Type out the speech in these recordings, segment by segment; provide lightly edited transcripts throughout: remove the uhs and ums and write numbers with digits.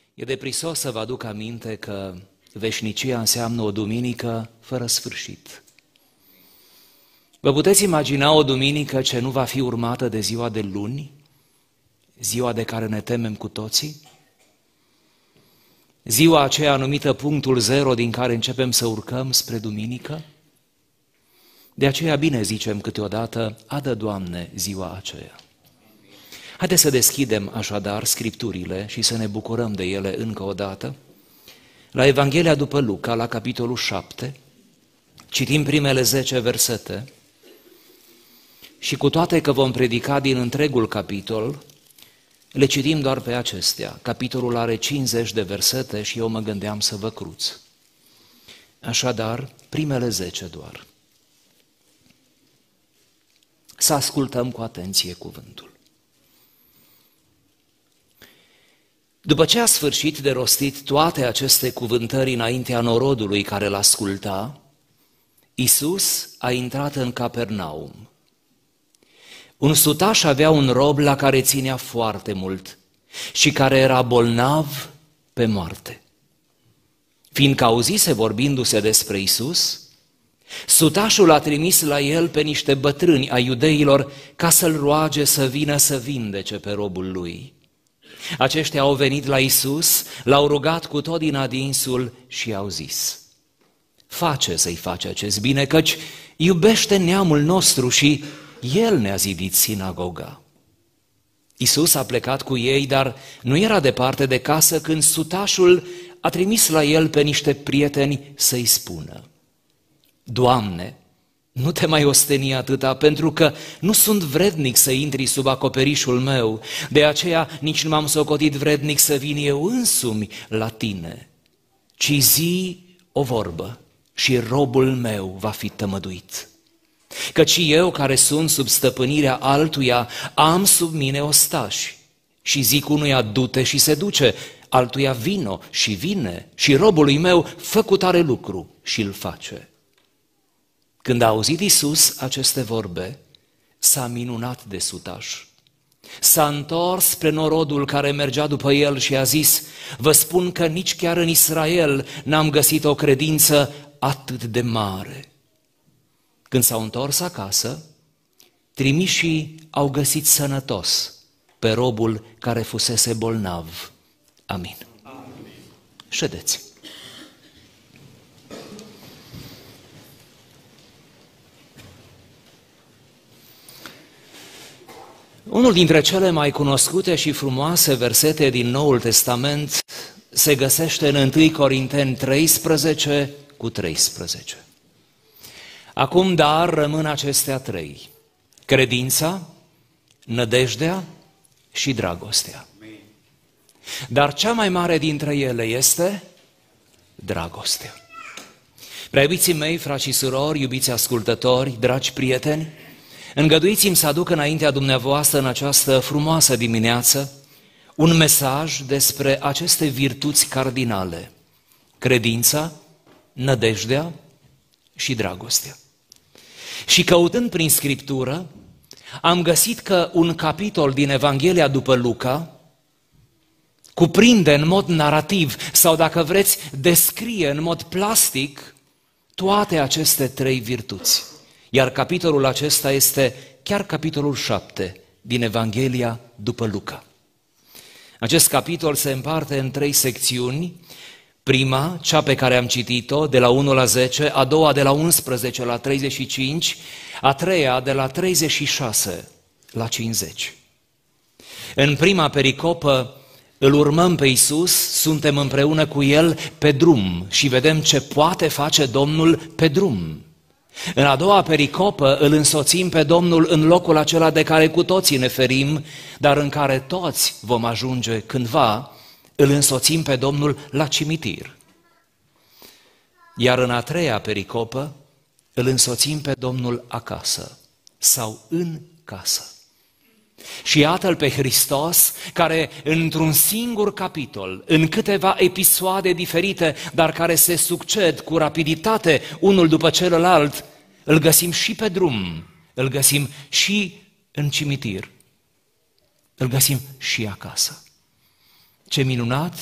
E deprisos să vă aduc aminte că veșnicia înseamnă o duminică fără sfârșit. Vă puteți imagina o duminică ce nu va fi urmată de ziua de luni, ziua de care ne temem cu toții? Ziua aceea numită punctul zero din care începem să urcăm spre duminică? De aceea bine zicem câteodată, adă Doamne ziua aceea. Haideți să deschidem așadar Scripturile și să ne bucurăm de ele încă o dată. La Evanghelia după Luca, la capitolul 7, citim primele 10 versete și cu toate că vom predica din întregul capitol, le citim doar pe acestea. Capitolul are 50 de versete și eu mă gândeam să vă cruț. Așadar, primele 10 doar. Să ascultăm cu atenție cuvântul. După ce a sfârșit de rostit toate aceste cuvântări înaintea norodului care l-asculta, Iisus a intrat în Capernaum. Un sutaș avea un rob la care ținea foarte mult și care era bolnav pe moarte. Fiindcă auzise vorbindu-se despre Iisus, sutașul a trimis la el pe niște bătrâni ai iudeilor ca să-l roage să vină să vindece pe robul lui. Aceștia au venit la Iisus, l-au rugat cu tot din adinsul și i-au zis: face să-i faci acest bine, căci iubește neamul nostru și el ne-a zidit sinagoga. Iisus a plecat cu ei, dar nu era departe de casă când sutașul a trimis la el pe niște prieteni să-i spună: Doamne, nu te mai osteni atâta, pentru că nu sunt vrednic să intri sub acoperișul meu, de aceea nici nu m-am socotit vrednic să vin eu însumi la tine, ci zi o vorbă și robul meu va fi tămăduit. Căci eu, care sunt sub stăpânirea altuia, am sub mine ostași și zic unuia du-te și se duce, altuia vino și vine și robului meu fă cu tare lucru și îl face. Când a auzit Iisus aceste vorbe, s-a minunat de sutaș. S-a întors spre norodul care mergea după el și a zis: vă spun că nici chiar în Israel n-am găsit o credință atât de mare. Când s-au întors acasă, trimișii au găsit sănătos pe robul care fusese bolnav. Amin. Ședeți. Unul dintre cele mai cunoscute și frumoase versete din Noul Testament se găsește în 1 Corinteni 13 cu 13. Acum dar rămân acestea trei: credința, nădejdea și dragostea. Dar cea mai mare dintre ele este dragostea. Prea iubiții mei, frați și surori, iubiți ascultători, dragi prieteni, îngăduiți-mi să aduc înaintea dumneavoastră în această frumoasă dimineață un mesaj despre aceste virtuți cardinale: credința, nădejdea și dragostea. Și căutând prin Scriptură, am găsit că un capitol din Evanghelia după Luca cuprinde în mod narrativ, sau dacă vreți, descrie în mod plastic toate aceste trei virtuți. Iar capitolul acesta este chiar capitolul 7 din Evanghelia după Luca. Acest capitol se împarte în trei secțiuni. Prima, cea pe care am citit-o, de la 1 la 10, a doua de la 11 la 35, a treia de la 36 la 50. În prima pericopă îl urmăm pe Iisus, suntem împreună cu El pe drum și vedem ce poate face Domnul pe drum. În a doua pericopă îl însoțim pe Domnul în locul acela de care cu toții ne ferim, dar în care toți vom ajunge cândva, îl însoțim pe Domnul la cimitir. Iar în a treia pericopă îl însoțim pe Domnul acasă sau în casă. Și iată-l pe Hristos care într-un singur capitol, în câteva episoade diferite, dar care se succed cu rapiditate unul după celălalt, îl găsim și pe drum, îl găsim și în cimitir, îl găsim și acasă. Ce minunat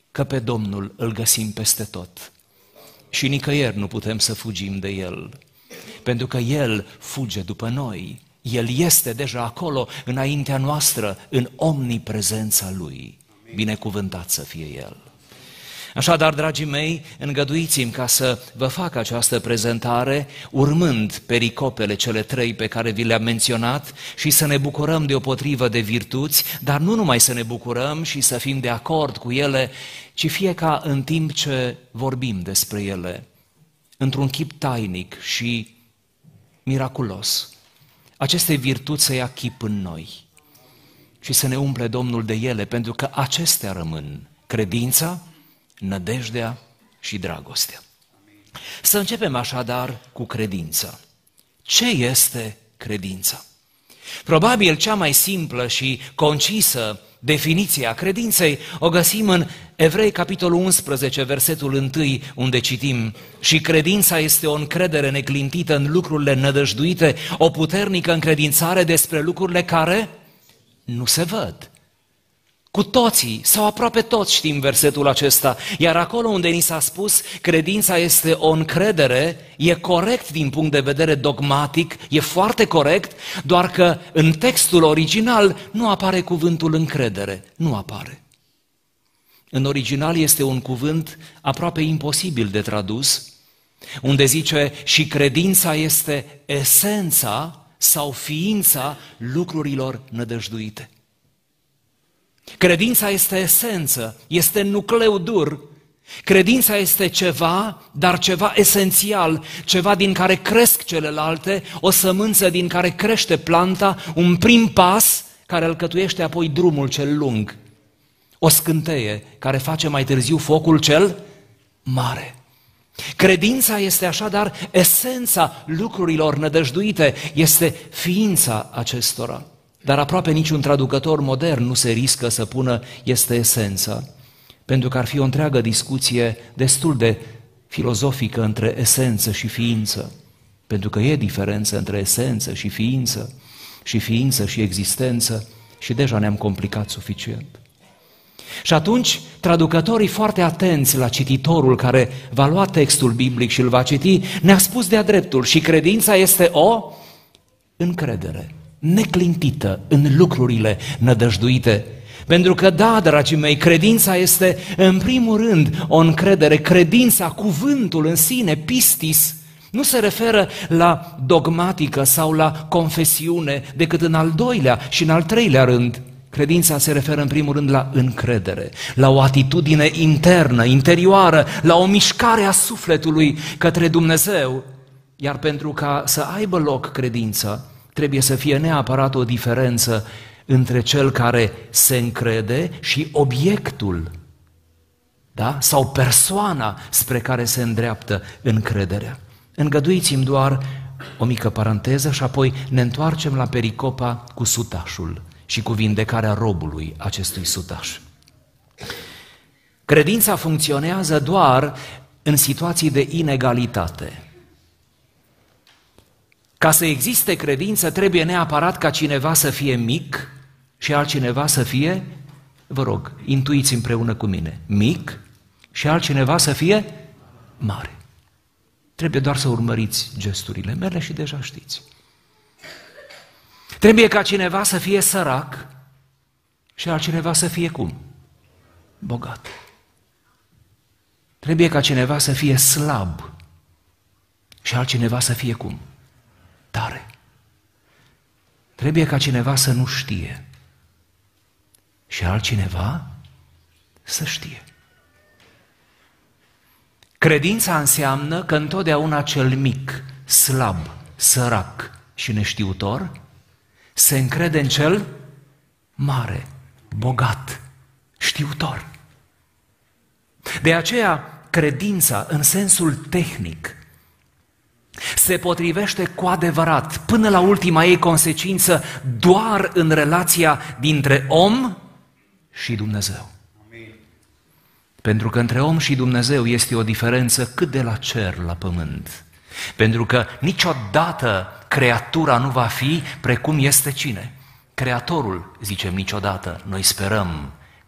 că pe Domnul îl găsim peste tot și nicăieri nu putem să fugim de El, pentru că El fuge după noi. El este deja acolo, înaintea noastră, în omniprezența Lui. Binecuvântat să fie El! Așadar, dragii mei, îngăduiți-mi ca să vă fac această prezentare urmând pericopele cele 3 pe care vi le-am menționat și să ne bucurăm deopotrivă de virtuți, dar nu numai să ne bucurăm și să fim de acord cu ele, ci fie ca în timp ce vorbim despre ele, într-un chip tainic și miraculos, aceste virtuți să ia chip în noi și să ne umple Domnul de ele, pentru că acestea rămân: credința, nădejdea și dragostea. Să începem așadar cu credința. Ce este credința? Probabil cea mai simplă și concisă definiție a credinței o găsim în Evrei, capitolul 11, versetul 1, unde citim: și credința este o încredere neclintită în lucrurile nădăjduite, o puternică încredințare despre lucrurile care nu se văd. Cu toții, sau aproape toți știm versetul acesta, iar acolo unde ni s-a spus credința este o încredere, e corect din punct de vedere dogmatic, e foarte corect, doar că în textul original nu apare cuvântul încredere, nu apare. În original este un cuvânt aproape imposibil de tradus, unde zice: și credința este esența sau ființa lucrurilor nădăjduite. Credința este esență, este nucleu dur. Credința este ceva, dar ceva esențial, ceva din care cresc celelalte, o sămânță din care crește planta, un prim pas care alcătuiește apoi drumul cel lung. O scânteie care face mai târziu focul cel mare. Credința este așadar esența lucrurilor nădăjduite, este ființa acestora. Dar aproape niciun traducător modern nu se riscă să pună este esența, pentru că ar fi o întreagă discuție destul de filozofică între esență și ființă, pentru că e diferență între esență și ființă și existență, și deja ne-am complicat suficient. Și atunci, traducătorii foarte atenți la cititorul care va lua textul biblic și îl va citi, ne-a spus de-a dreptul: și credința este o încredere neclintită în lucrurile nădăjduite. Pentru că, da, dragii mei, credința este în primul rând o încredere. Credința, cuvântul în sine, pistis, nu se referă la dogmatică sau la confesiune decât în al doilea și în al treilea rând. Credința se referă în primul rând la încredere, la o atitudine internă, interioară, la o mișcare a sufletului către Dumnezeu. Iar pentru ca să aibă loc credința, trebuie să fie neapărat o diferență între cel care se încrede și obiectul, da? Sau persoana spre care se îndreaptă încrederea. Îngăduiți-mi doar o mică paranteză și apoi ne întoarcem la pericopa cu sutașul și cu vindecarea robului acestui sutaș. Credința funcționează doar în situații de inegalitate. Ca să existe credință, trebuie neapărat ca cineva să fie mic și altcineva să fie, vă rog, intuiți împreună cu mine, mic și altcineva să fie mare. Trebuie doar să urmăriți gesturile mele și deja știți. Trebuie ca cineva să fie sărac și altcineva să fie cum? Bogat. Trebuie ca cineva să fie slab și altcineva să fie cum? Tare. Trebuie ca cineva să nu știe și altcineva să știe. Credința înseamnă că întotdeauna cel mic, slab, sărac și neștiutor se încrede în cel mare, bogat, știutor. De aceea, credința, în sensul tehnic, se potrivește cu adevărat, până la ultima ei consecință, doar în relația dintre om și Dumnezeu. Amin. Pentru că între om și Dumnezeu este o diferență cât de la cer la pământ. Pentru că niciodată creatura nu va fi precum este cine? Creatorul, zicem niciodată, noi sperăm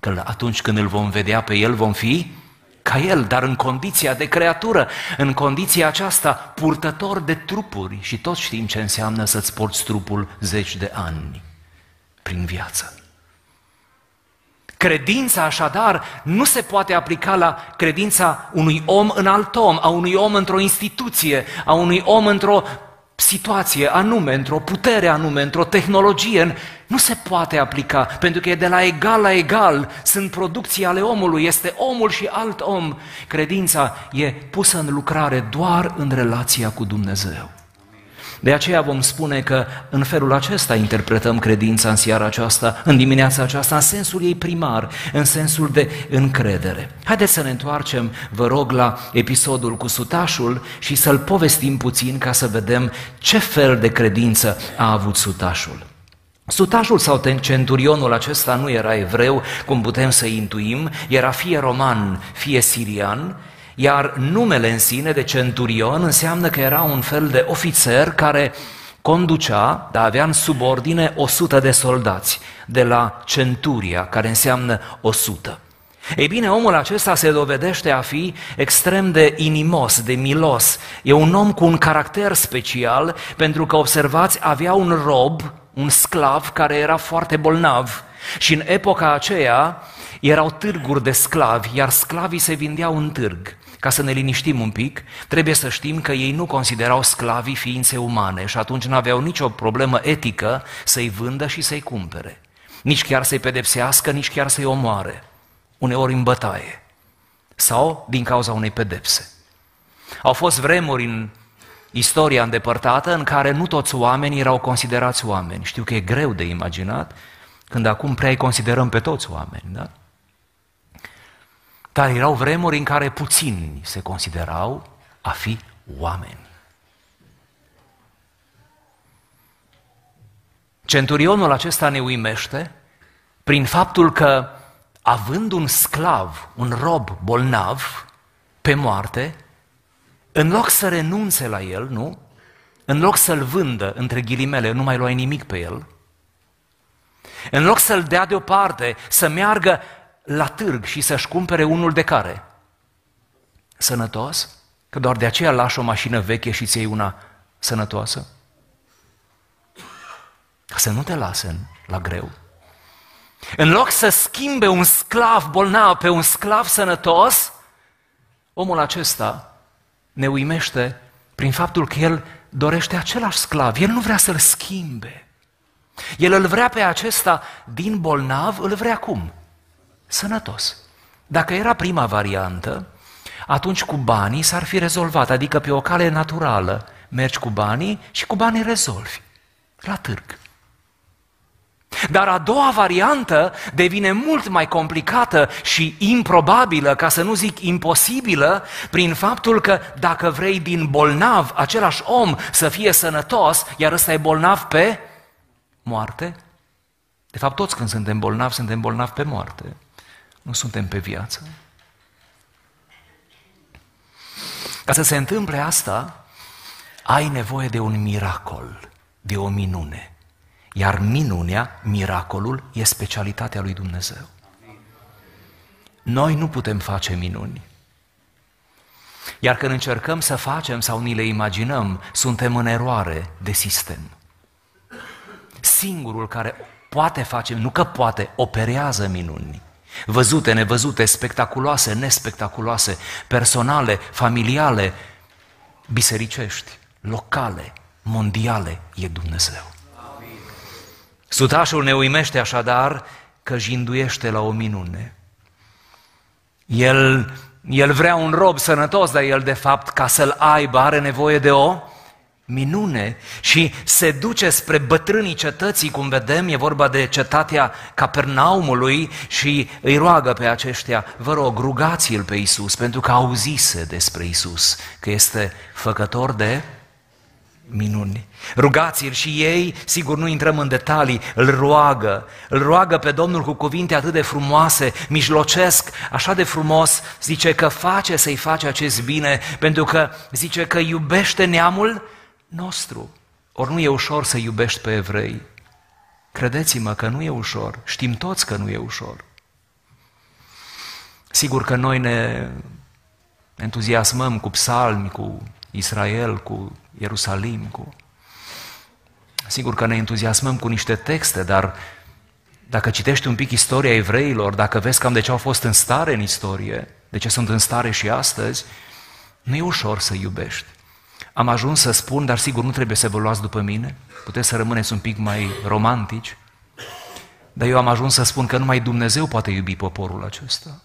că atunci când îl vom vedea pe El vom fi ca El, dar în condiția de creatură, în condiția aceasta purtător de trupuri, și toți știm ce înseamnă să-ți porți trupul 10 de ani prin viață. Credința, așadar, nu se poate aplica la credința unui om în alt om, a unui om într-o instituție, a unui om într-o situație anume, într-o putere anume, într-o tehnologie. Nu se poate aplica, pentru că e de la egal la egal, sunt producții ale omului, este omul și alt om. Credința e pusă în lucrare doar în relația cu Dumnezeu. De aceea vom spune că în felul acesta interpretăm credința în seara aceasta, în dimineața aceasta, în sensul ei primar, în sensul de încredere. Haideți să ne întoarcem, vă rog, la episodul cu sutașul și să-l povestim puțin ca să vedem ce fel de credință a avut sutașul. Sutașul sau centurionul acesta nu era evreu, cum putem să intuim, era fie roman, fie sirian, iar numele în sine de centurion înseamnă că era un fel de ofițer care conducea, dar avea în subordine 100 de soldați, de la centuria, care înseamnă 100. Ei bine, omul acesta se dovedește a fi extrem de inimos, de milos. E un om cu un caracter special, pentru că, observați, avea un rob, un sclav care era foarte bolnav. Și în epoca aceea erau târguri de sclavi, iar sclavii se vindeau în târg. Ca să ne liniștim un pic, trebuie să știm că ei nu considerau sclavii ființe umane și atunci nu aveau nicio problemă etică să-i vândă și să-i cumpere. Nici chiar să-i pedepsească, nici chiar să-i omoare. Uneori în bătaie sau din cauza unei pedepse. Au fost vremuri în istoria îndepărtată în care nu toți oamenii erau considerați oameni. Știu că e greu de imaginat când acum prea îi considerăm pe toți oameni, da? Dar erau vremuri în care puțini se considerau a fi oameni. Centurionul acesta ne uimește prin faptul că, având un sclav, un rob bolnav, pe moarte, în loc să renunțe la el, nu? În loc să-l vândă, între ghilimele, nu mai luai nimic pe el, în loc să-l dea deoparte, să meargă la târg și să-și cumpere unul de care? Sănătos? Că doar de aceea lași o mașină veche și ți iei una sănătoasă? Ca să nu te lase la greu. În loc să schimbe un sclav bolnav pe un sclav sănătos, omul acesta ne uimește prin faptul că el dorește același sclav. El nu vrea să-l schimbe. El îl vrea pe acesta din bolnav, îl vrea cum? Sănătos. Dacă era prima variantă, atunci cu banii s-ar fi rezolvat, adică pe o cale naturală mergi cu banii și cu banii rezolvi, la târg. Dar a doua variantă devine mult mai complicată și improbabilă, ca să nu zic imposibilă, prin faptul că dacă vrei din bolnav același om să fie sănătos, iar ăsta e bolnav pe moarte, de fapt toți când suntem bolnavi pe moarte, nu suntem pe viață. Ca să se întâmple asta, ai nevoie de un miracol, de o minune. Iar minunea, miracolul, e specialitatea lui Dumnezeu. Noi nu putem face minuni. Iar când încercăm să facem sau ni le imaginăm, suntem în eroare de sistem. Singurul care poate face, nu că poate, operează minuni. Văzute, nevăzute, spectaculoase, nespectaculoase, personale, familiale, bisericești, locale, mondiale, e Dumnezeu. Sutașul ne uimește așadar că jinduiește la o minune. El vrea un rob sănătos, dar el de fapt, ca să-l aibă, are nevoie de o minune și se duce spre bătrânii cetății, cum vedem, e vorba de cetatea Capernaumului și îi roagă pe aceștia, vă rog, rugați-l pe Iisus, pentru că auzise despre Iisus, că este făcător de minuni. Rugați-l și ei, sigur nu intrăm în detalii, îl roagă pe Domnul cu cuvinte atât de frumoase, mijlocesc așa de frumos, zice că să-i face acest bine, pentru că zice că iubește neamul nostru. Ori nu e ușor să iubești pe evrei. Credeți-mă că nu e ușor, știm toți că nu e ușor. Sigur că noi ne entuziasmăm cu psalmi, cu Israel, cu Ierusalim, Sigur că ne entuziasmăm cu niște texte, dar dacă citești un pic istoria evreilor, dacă vezi cam de ce au fost în stare în istorie, de ce sunt în stare și astăzi, nu e ușor să iubești. Am ajuns să spun, dar sigur nu trebuie să vă luați după mine, puteți să rămâneți un pic mai romantici, dar eu am ajuns să spun că numai Dumnezeu poate iubi poporul acesta.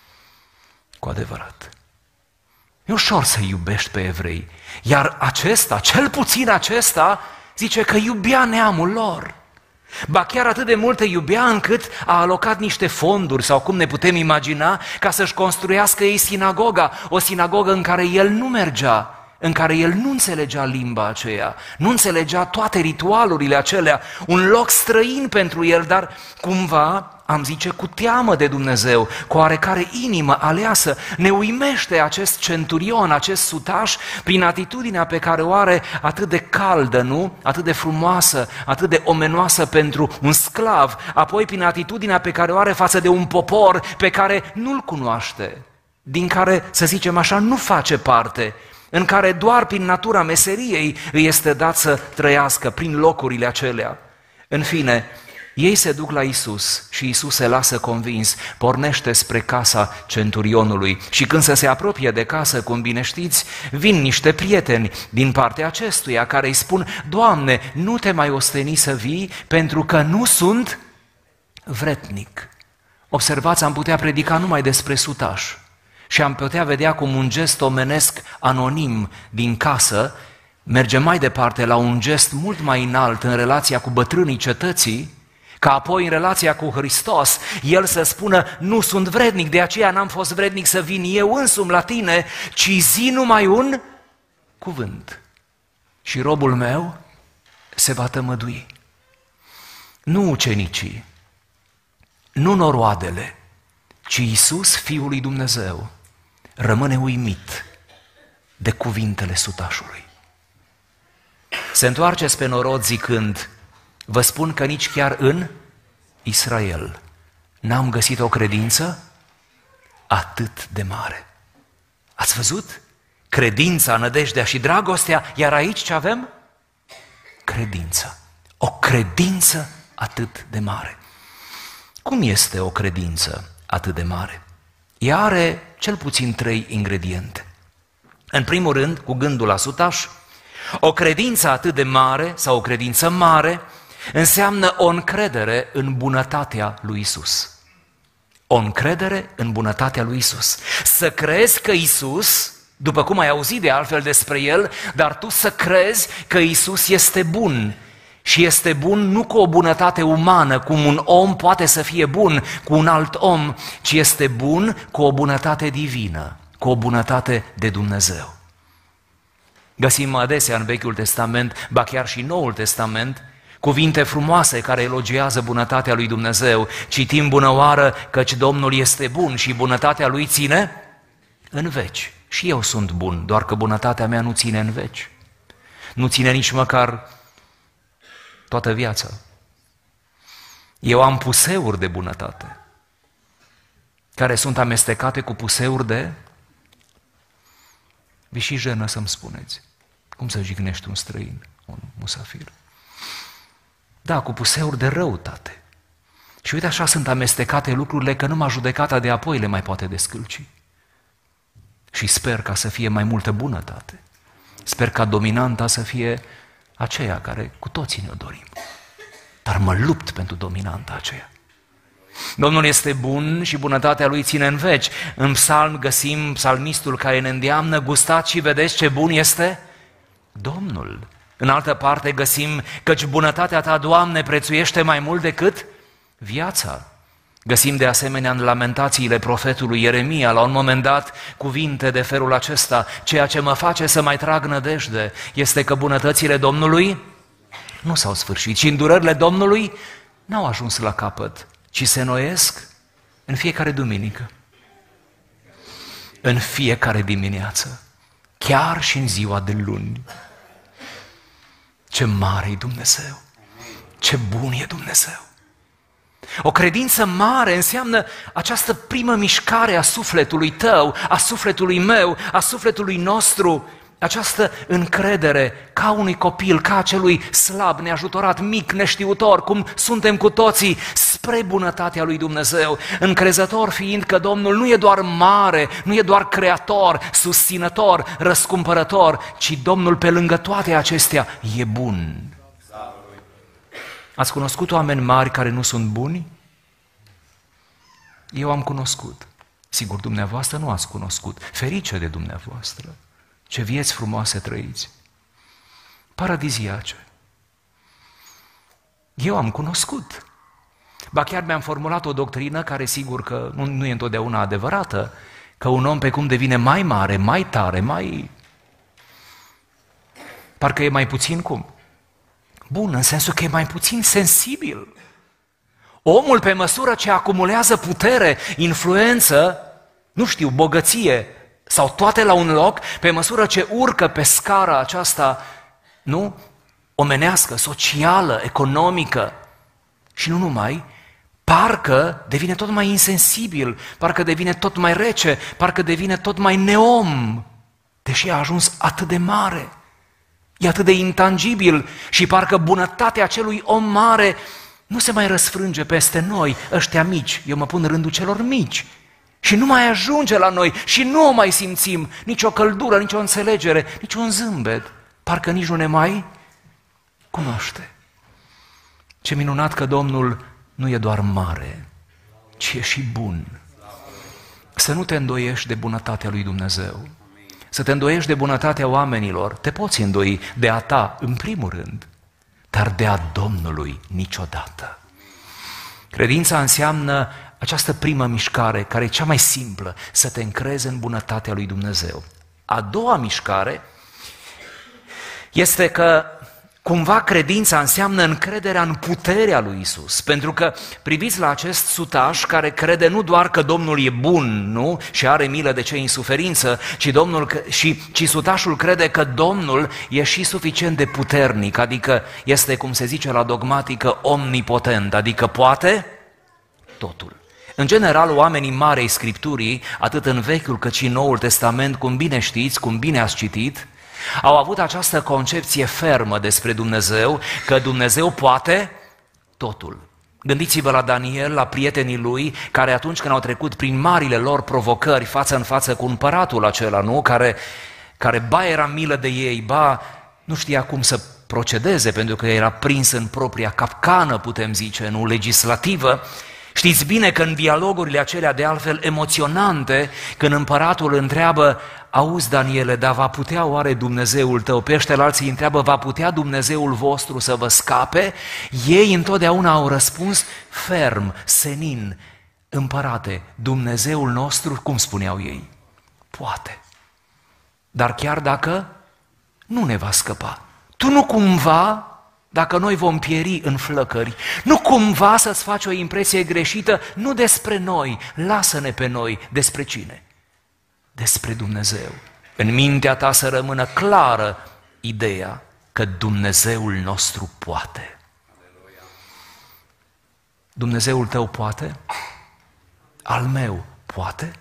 Cu adevărat. E ușor să iubești pe evrei, iar acesta, cel puțin acesta, zice că iubea neamul lor. Ba chiar atât de mult îi iubea încât a alocat niște fonduri, sau cum ne putem imagina, ca să-și construiască ei sinagoga, o sinagogă în care el nu mergea, în care el nu înțelegea limba aceea, nu înțelegea toate ritualurile acelea, un loc străin pentru el, dar cumva, am zice, cu teamă de Dumnezeu, cu oarecare inimă aleasă, ne uimește acest centurion, acest sutaș, prin atitudinea pe care o are atât de caldă, nu? Atât de frumoasă, atât de omenoasă pentru un sclav, apoi prin atitudinea pe care o are față de un popor pe care nu-l cunoaște, din care, să zicem așa, nu face parte, în care doar prin natura meseriei îi este dat să trăiască prin locurile acelea. În fine, ei se duc la Iisus și Iisus se lasă convins, pornește spre casa centurionului și când se apropie de casă, cum bine știți, vin niște prieteni din partea acestuia care îi spun: Doamne, nu te mai osteni să vii pentru că nu sunt vretnic. Observați, am putea predica numai despre sutaș și am putea vedea cum un gest omenesc anonim din casă merge mai departe la un gest mult mai înalt în relația cu bătrânii cetății, ca apoi în relația cu Hristos, el să spună: nu sunt vrednic, de aceea n-am fost vrednic să vin eu însumi la tine, ci zi numai un cuvânt și robul meu se va tămădui. Nu ucenicii, nu noroadele, ci Iisus, Fiul lui Dumnezeu, rămâne uimit de cuvintele sutașului. Se întoarce spre norod zicând: vă spun că nici chiar în Israel n-am găsit o credință atât de mare. Ați văzut? Credința, nădejdea și dragostea, iar aici ce avem? Credință. O credință atât de mare. Cum este o credință atât de mare? Ea are cel puțin 3 ingrediente. În primul rând, cu gândul la sutaș, o credință atât de mare sau o credință mare înseamnă o încredere în bunătatea lui Isus. O încredere în bunătatea lui Isus. Să crezi că Isus, după cum ai auzit de altfel despre El, dar tu să crezi că Isus este bun. Și este bun nu cu o bunătate umană, cum un om poate să fie bun cu un alt om, ci este bun cu o bunătate divină, cu o bunătate de Dumnezeu. Găsim adesea în Vechiul Testament, ba chiar și Noul Testament, cuvinte frumoase care elogiază bunătatea lui Dumnezeu. Citim bunăoară căci Domnul este bun și bunătatea lui ține în veci. Și eu sunt bun, doar că bunătatea mea nu ține în veci. Nu ține nici măcar toată viața. Eu am puseuri de bunătate, care sunt amestecate cu puseuri de... Vi și jenă să-mi spuneți. Cum să jignești un străin, un musafir? Da, cu puseuri de răutate. Și uite așa sunt amestecate lucrurile că numai judecata de apoi le mai poate descălci. Și sper ca să fie mai multă bunătate. Sper ca dominanta să fie aceea care cu toții ne-o dorim. Dar mă lupt pentru dominanta aceea. Domnul este bun și bunătatea Lui ține în veci. În psalm găsim psalmistul care ne îndeamnă: gustați și vedeți ce bun este Domnul. În altă parte găsim: căci bunătatea Ta, Doamne, prețuiește mai mult decât viața. Găsim de asemenea în lamentațiile profetului Ieremia, la un moment dat, cuvinte de felul acesta: ceea ce mă face să mai trag nădejde este că bunătățile Domnului nu s-au sfârșit și îndurările Domnului n-au ajuns la capăt, ci se înnoiesc în fiecare duminică, în fiecare dimineață, chiar și în ziua de luni. Ce mare e Dumnezeu! Ce bun e Dumnezeu! O credință mare înseamnă această primă mișcare a sufletului tău, a sufletului meu, a sufletului nostru, această încredere ca unui copil, ca acelui slab, neajutorat, mic, neștiutor, cum suntem cu toții, spre bunătatea lui Dumnezeu, încrezător fiind că Domnul nu e doar mare, nu e doar creator, susținător, răscumpărător, ci Domnul pe lângă toate acestea e bun. Ați cunoscut oameni mari care nu sunt buni? Eu am cunoscut. Sigur, dumneavoastră nu ați cunoscut. Ferice de dumneavoastră. Ce vieți frumoase trăiți. Paradiziace. Eu am cunoscut. Ba chiar mi-am formulat o doctrină care sigur că nu e întotdeauna adevărată, că un om pe cum devine mai mare, mai tare, parcă e mai puțin cum? Bun, în sensul că e mai puțin sensibil. Omul, pe măsură ce acumulează putere, influență, nu știu, bogăție, sau toate la un loc, pe măsură ce urcă pe scara aceasta, nu? Omenească, socială, economică și nu numai, parcă devine tot mai insensibil, parcă devine tot mai rece, parcă devine tot mai neom, deși a ajuns atât de mare. E atât de intangibil și parcă bunătatea acelui om mare nu se mai răsfrânge peste noi, ăștia mici, eu mă pun în rândul celor mici, și nu mai ajunge la noi și nu o mai simțim, nici o căldură, nici o înțelegere, nici un zâmbet, parcă nici nu ne mai cunoaște. Ce minunat că Domnul nu e doar mare, ci e și bun. Să nu te îndoiești de bunătatea lui Dumnezeu. Să te îndoiești de bunătatea oamenilor, te poți îndoi de a ta, în primul rând, dar de a Domnului niciodată. Credința înseamnă această primă mișcare, care e cea mai simplă, să te încrezi în bunătatea lui Dumnezeu. A doua mișcare este că cumva credința înseamnă încrederea în puterea lui Isus, pentru că priviți la acest sutaș care crede nu doar că Domnul e bun, nu? Și are milă de cei în suferință, ci sutașul crede că Domnul e și suficient de puternic, adică este, cum se zice la dogmatică, omnipotent, adică poate totul. În general, oamenii mari ai Scripturii, atât în Vechiul cât și în Noul Testament, cum bine știți, cum bine ați citit, au avut această concepție fermă despre Dumnezeu, că Dumnezeu poate totul. Gândiți-vă la Daniel, la prietenii lui, care atunci când au trecut prin marile lor provocări față în față cu împăratul acela, nu? Care ba era milă de ei, ba nu știa cum să procedeze, pentru că era prins în propria capcană, putem zice, nu legislativă. Știți bine că în dialogurile acelea de altfel emoționante, când împăratul întreabă: auzi, Daniele, dar va putea oare Dumnezeul tău? Pe ăștia alții îi întreabă: va putea Dumnezeul vostru să vă scape? Ei întotdeauna au răspuns ferm, senin: împărate, Dumnezeul nostru, cum spuneau ei, poate. Dar chiar dacă nu ne va scăpa, tu nu cumva, dacă noi vom pieri în flăcări, nu cumva să-ți faci o impresie greșită, nu despre noi, lasă-ne pe noi, despre cine? Despre Dumnezeu. În mintea ta să rămână clară ideea că Dumnezeul nostru poate. Dumnezeul tău poate? Al meu poate?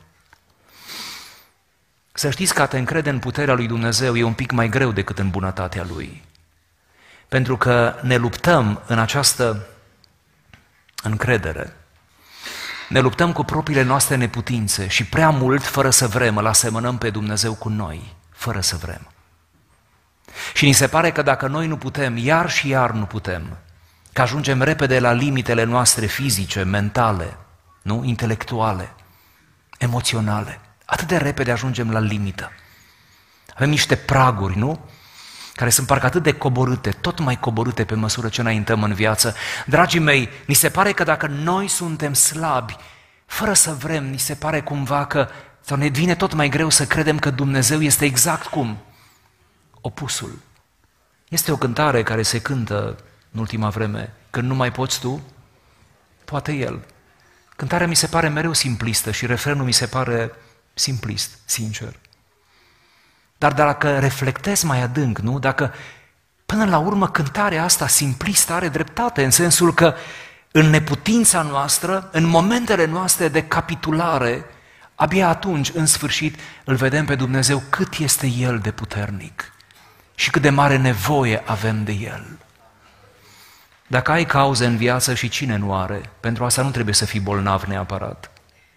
Să știți că a te încrede în puterea lui Dumnezeu e un pic mai greu decât în bunătatea Lui. Pentru că ne luptăm în această încredere. Ne luptăm cu propriile noastre neputințe și prea mult, fără să vrem, îl asemănăm pe Dumnezeu cu noi, fără să vrem. Și ni se pare că dacă noi nu putem, iar și iar nu putem, că ajungem repede la limitele noastre fizice, mentale, nu? Intelectuale, emoționale. Atât de repede ajungem la limită. Avem niște praguri, nu? Care sunt parcă atât de coborâte, tot mai coborâte pe măsură ce înaintăm în viață. Dragii mei, ni se pare că dacă noi suntem slabi, fără să vrem, ni se pare cumva că, sau ne vine tot mai greu să credem că Dumnezeu este exact cum? Opusul. Este o cântare care se cântă în ultima vreme: când nu mai poți tu, poate El. Cântarea mi se pare mereu simplistă și refrenul mi se pare simplist, sincer. Dar dacă reflectez mai adânc, nu? Dacă până la urmă cântarea asta simplistă are dreptate, în sensul că în neputința noastră, în momentele noastre de capitulare, abia atunci, în sfârșit, îl vedem pe Dumnezeu cât este El de puternic și cât de mare nevoie avem de El. Dacă ai cauze în viață și cine nu are, pentru asta nu trebuie să fii bolnav neapărat.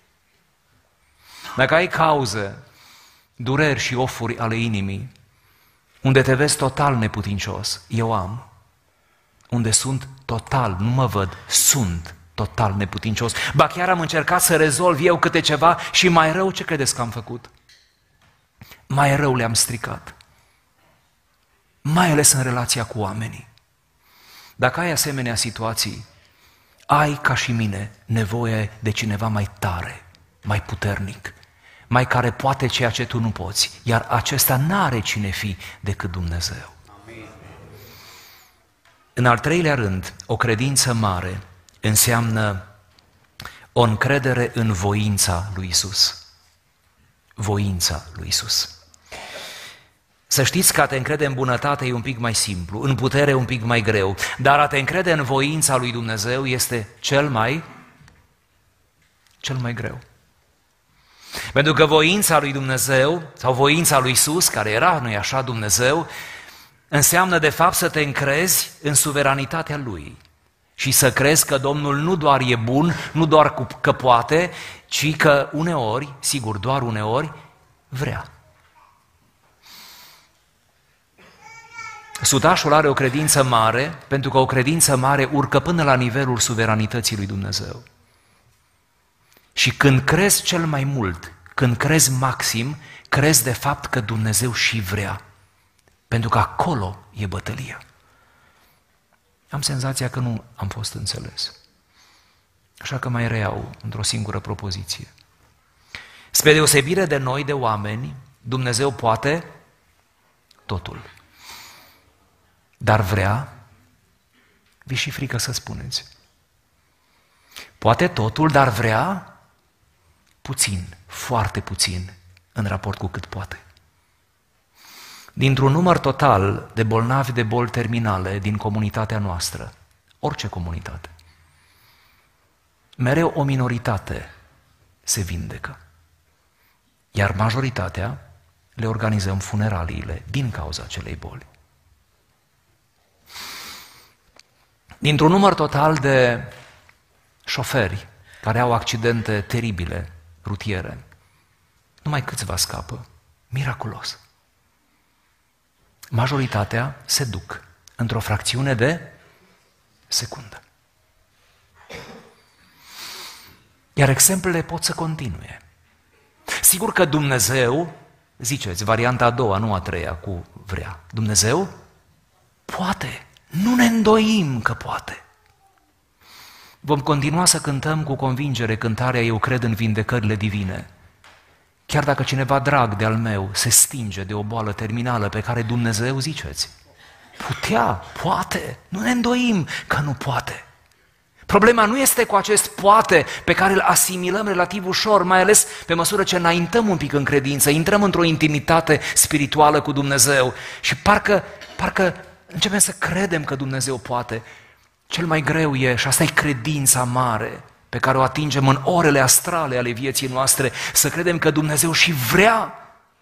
Dacă ai cauze, dureri și ofuri ale inimii, unde te vezi total neputincios, eu am. Unde sunt total, nu mă văd, sunt total neputincios. Ba chiar am încercat să rezolv eu câte ceva și mai rău, ce credeți că am făcut? Mai rău le-am stricat. Mai ales în relația cu oamenii. Dacă ai asemenea situații, ai ca și mine nevoie de cineva mai tare, mai puternic, mai care poate ceea ce tu nu poți, iar acesta n-are cine fi decât Dumnezeu. Amin. În al treilea rând, o credință mare înseamnă o încredere în voința lui Isus. Voința lui Isus. Să știți că a te încrede în bunătate e un pic mai simplu, în putere un pic mai greu, dar a te încrede în voința lui Dumnezeu este cel mai greu. Pentru că voința lui Dumnezeu, sau voința lui Isus, care era, nu-i așa, Dumnezeu, înseamnă de fapt să te încrezi în suveranitatea Lui și să crezi că Domnul nu doar e bun, nu doar că poate, ci că uneori, sigur, doar uneori, vrea. Sutașul are o credință mare, pentru că o credință mare urcă până la nivelul suveranității lui Dumnezeu. Și când crezi cel mai mult, când crezi maxim, crezi de fapt că Dumnezeu și vrea. Pentru că acolo e bătălia. Am senzația că nu am fost înțeles. Așa că mai reiau într-o singură propoziție. Spre deosebire de noi, de oameni, Dumnezeu poate totul. Dar vrea, vi și frică să spuneți. Poate totul, dar vrea puțin, foarte puțin, în raport cu cât poate. Dintr-un număr total de bolnavi de boli terminale din comunitatea noastră, orice comunitate, mereu o minoritate se vindecă, iar majoritatea le organizăm funeraliile din cauza acelei boli. Dintr-un număr total de șoferi care au accidente teribile rutiere, numai câțiva scapă, miraculos. Majoritatea se duc într-o fracțiune de secundă. Iar exemplele pot să continue. Sigur că Dumnezeu, ziceți, varianta a doua, nu a treia, cu vrea. Dumnezeu poate. Nu ne îndoim că poate. Vom continua să cântăm cu convingere cântarea Eu cred în vindecările divine. Chiar dacă cineva drag de-al meu se stinge de o boală terminală pe care Dumnezeu, ziceți, poate, nu ne îndoim că nu poate. Problema nu este cu acest poate pe care îl asimilăm relativ ușor, mai ales pe măsură ce înaintăm un pic în credință, intrăm într-o intimitate spirituală cu Dumnezeu și parcă începem să credem că Dumnezeu poate. Cel mai greu e, și asta e credința mare pe care o atingem în orele astrale ale vieții noastre, să credem că Dumnezeu și vrea.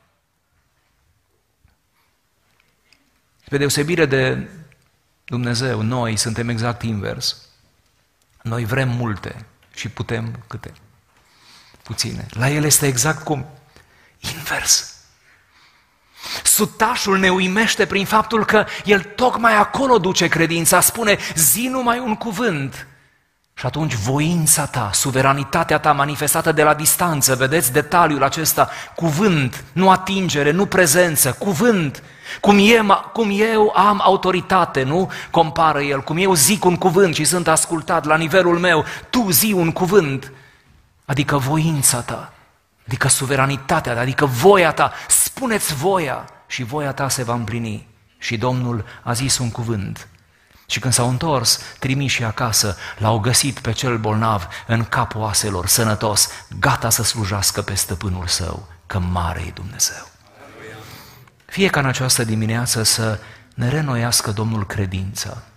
Pe deosebire de Dumnezeu, noi suntem exact invers. Noi vrem multe și putem câte? Puține. La El este exact cum? Invers. Sutașul ne uimește prin faptul că el tocmai acolo duce credința, spune zi numai un cuvânt și atunci voința ta, suveranitatea ta manifestată de la distanță, vedeți detaliul acesta, cuvânt, nu atingere, nu prezență, cuvânt, cum eu am autoritate, nu? Compară el, cum eu zic un cuvânt și sunt ascultat la nivelul meu, tu zi un cuvânt, adică voința ta. Adică suveranitatea ta, adică voia ta, spuneți voia și voia ta se va împlini. Și Domnul a zis un cuvânt. Și când s-au întors trimișii acasă, l-au găsit pe cel bolnav în capul oaselor, sănătos, gata să slujească pe stăpânul său, că mare e Dumnezeu. Fie ca în această dimineață să ne reînnoiască Domnul credința.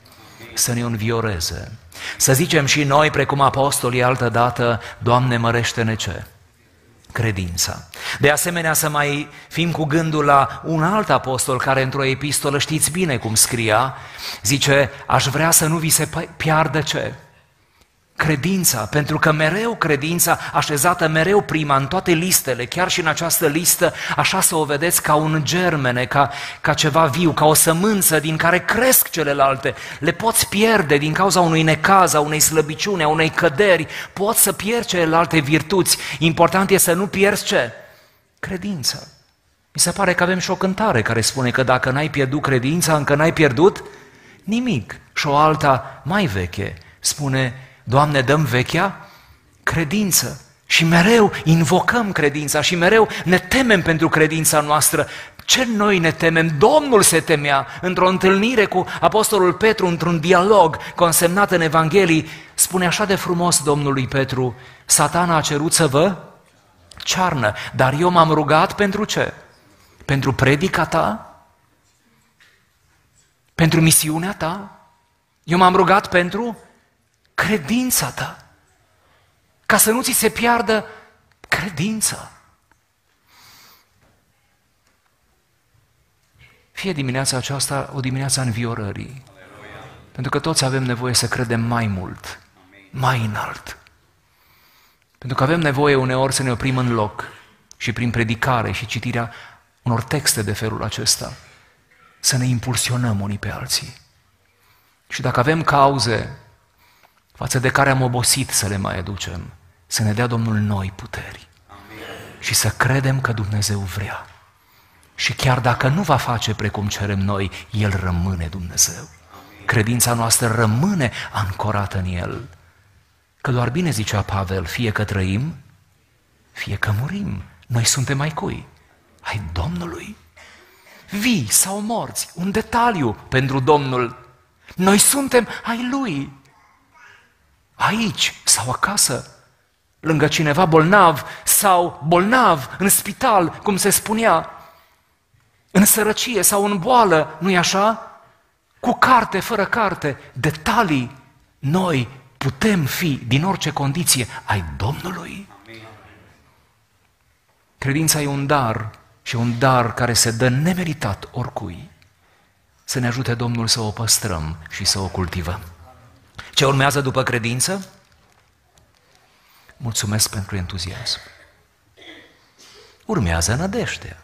să ne învioreze. Să zicem și noi, precum apostolii altădată, Doamne, mărește-ne ce? Credința. De asemenea, să mai fim cu gândul la un alt apostol care într-o epistolă, știți bine cum scria, zice, aș vrea să nu vi se piardă ce? Credința, pentru că mereu credința, așezată mereu prima în toate listele, chiar și în această listă, așa să o vedeți ca un germene, ca ceva viu, ca o sămânță din care cresc celelalte. Le poți pierde din cauza unui necaz, a unei slăbiciuni, a unei căderi, poți să pierzi celelalte virtuți. Important e să nu pierzi ce? Credința. Mi se pare că avem și o cântare care spune că dacă n-ai pierdut credința, încă n-ai pierdut nimic. Și o alta mai veche spune, Doamne, dăm vechea credință. Și mereu invocăm credința și mereu ne temem pentru credința noastră. Ce noi ne temem? Domnul se temea. Într-o întâlnire cu apostolul Petru, într-un dialog consemnat în Evanghelii, spune așa de frumos Domnului Petru, Satana a cerut să vă cearnă, dar eu m-am rugat pentru ce? Pentru predica ta? Pentru misiunea ta? Eu m-am rugat pentru credința ta, ca să nu ți se piardă credința. Fie dimineața aceasta o dimineață a înviorării, pentru că toți avem nevoie să credem mai mult, mai înalt. Pentru că avem nevoie uneori să ne oprim în loc și prin predicare și citirea unor texte de felul acesta, să ne impulsionăm unii pe alții. Și dacă avem cauze față de care am obosit să le mai aducem, să ne dea Domnul noi puteri. Amin. Și să credem că Dumnezeu vrea. Și chiar dacă nu va face precum cerem noi, El rămâne Dumnezeu. Amin. Credința noastră rămâne ancorată în El. Că doar bine zicea Pavel, fie că trăim, fie că murim. Noi suntem ai cui? Ai Domnului. Vii sau morți, un detaliu pentru Domnul. Noi suntem ai Lui. Aici sau acasă, lângă cineva bolnav sau bolnav în spital, cum se spunea, în sărăcie sau în boală, nu-i așa? Cu carte, fără carte, detalii, noi putem fi, din orice condiție, ai Domnului. Credința e un dar și un dar care se dă nemeritat oricui. Să ne ajute Domnul să o păstrăm și să o cultivăm. Ce urmează după credință? Mulțumesc pentru entuziasm. Urmează nădejdea.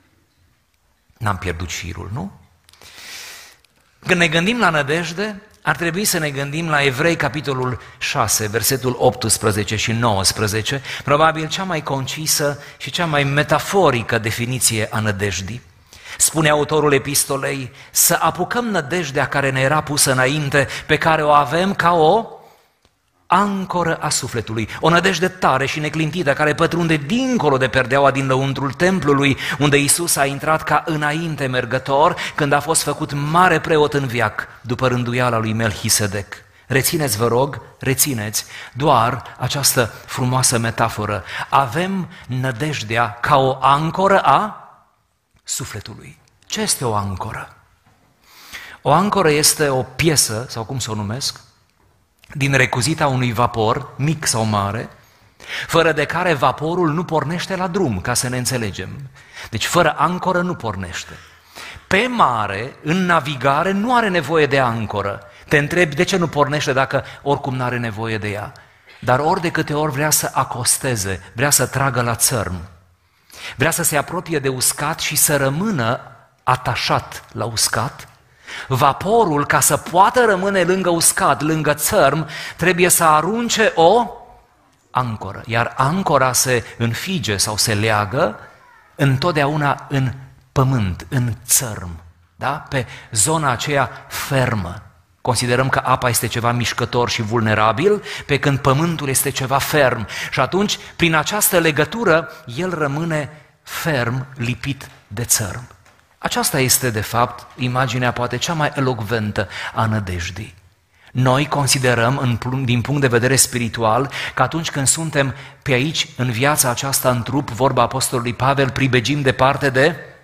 N-am pierdut șirul, nu? Când ne gândim la nădejde, ar trebui să ne gândim la Evrei, capitolul 6, versetul 18 și 19, probabil cea mai concisă și cea mai metaforică definiție a nădejdii. Spune autorul epistolei, să apucăm nădejdea care ne era pusă înainte, pe care o avem ca o ancoră a sufletului, o nădejde tare și neclintită, care pătrunde dincolo de perdeaua din lăuntrul templului, unde Iisus a intrat ca înainte mergător, când a fost făcut mare preot în veac, după rânduiala lui Melchisedec. Rețineți, vă rog, rețineți doar această frumoasă metaforă. Avem nădejdea ca o ancoră a sufletului. Ce este o ancoră? O ancoră este o piesă, sau cum să o numesc, din recuzita unui vapor, mic sau mare, fără de care vaporul nu pornește la drum, ca să ne înțelegem. Deci fără ancoră nu pornește. Pe mare, în navigare, nu are nevoie de ancoră. Te întrebi de ce nu pornește dacă oricum nu are nevoie de ea. Dar ori de câte ori vrea să acosteze, vrea să tragă la țărm, vrea să se apropie de uscat și să rămână atașat la uscat, vaporul, ca să poată rămâne lângă uscat, lângă țărm, trebuie să arunce o ancoră. Iar ancora se înfige sau se leagă întotdeauna în pământ, în țărm, da? Pe zona aceea fermă. Considerăm că apa este ceva mișcător și vulnerabil, pe când pământul este ceva ferm. Și atunci, prin această legătură, el rămâne ferm, lipit de țărm. Aceasta este, de fapt, imaginea poate cea mai elocventă a nădejdii. Noi considerăm, din punct de vedere spiritual, că atunci când suntem pe aici, în viața aceasta, în trup, vorba apostolului Pavel, pribegim departe de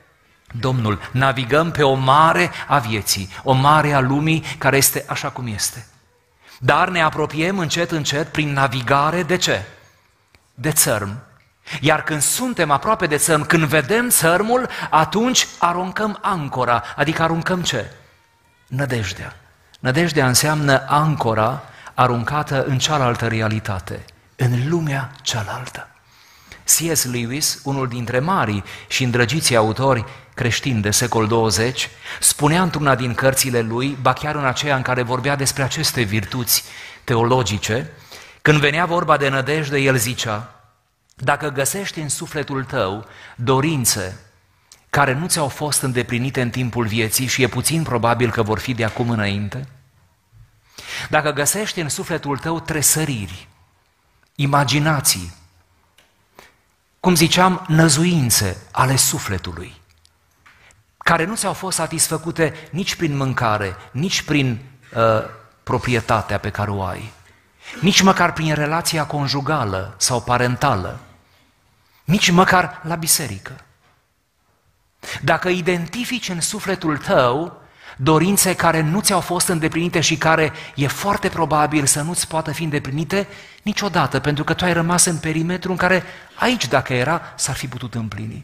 Domnul, navigăm pe o mare a vieții, o mare a lumii care este așa cum este. Dar ne apropiem încet, încet prin navigare de ce? De țărm. Iar când suntem aproape de țărm, când vedem țărmul, atunci aruncăm ancora, adică aruncăm ce? Nădejdea. Nădejdea înseamnă ancora aruncată în cealaltă realitate, în lumea cealaltă. C.S. Lewis, unul dintre marii și îndrăgiții autori creștini de secol 20, spunea într-una din cărțile lui, ba chiar în aceea în care vorbea despre aceste virtuți teologice, când venea vorba de nădejde, el zicea: dacă găsești în sufletul tău dorințe care nu ți-au fost îndeplinite în timpul vieții și e puțin probabil că vor fi de acum înainte, dacă găsești în sufletul tău tresăriri, imaginații, cum ziceam, năzuințe ale sufletului, care nu ți-au fost satisfăcute nici prin mâncare, nici prin proprietatea pe care o ai, nici măcar prin relația conjugală sau parentală, nici măcar la biserică. Dacă identifici în sufletul tău dorințe care nu ți-au fost îndeplinite și care e foarte probabil să nu-ți poată fi îndeplinite niciodată, pentru că tu ai rămas în perimetru în care aici, dacă era, s-ar fi putut împlini.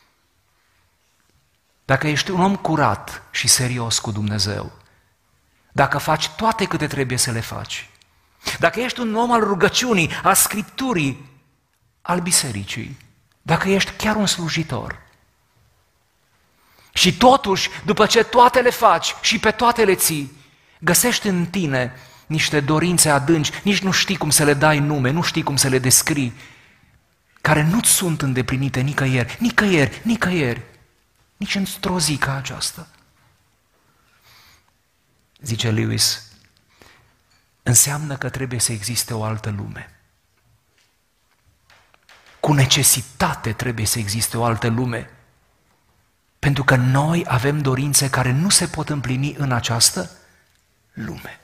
Dacă ești un om curat și serios cu Dumnezeu, dacă faci toate câte trebuie să le faci, dacă ești un om al rugăciunii, al Scripturii, al bisericii, dacă ești chiar un slujitor, și totuși, după ce toate le faci și pe toate le ții, găsești în tine niște dorințe adânci, nici nu știi cum să le dai nume, nu știi cum să le descrii, care nu-ți sunt îndeplinite nicăieri, nicăieri, nicăieri, nici într-o zi ca aceasta. Zice Lewis, înseamnă că trebuie să existe o altă lume. Cu necesitate trebuie să existe o altă lume, pentru că noi avem dorințe care nu se pot împlini în această lume.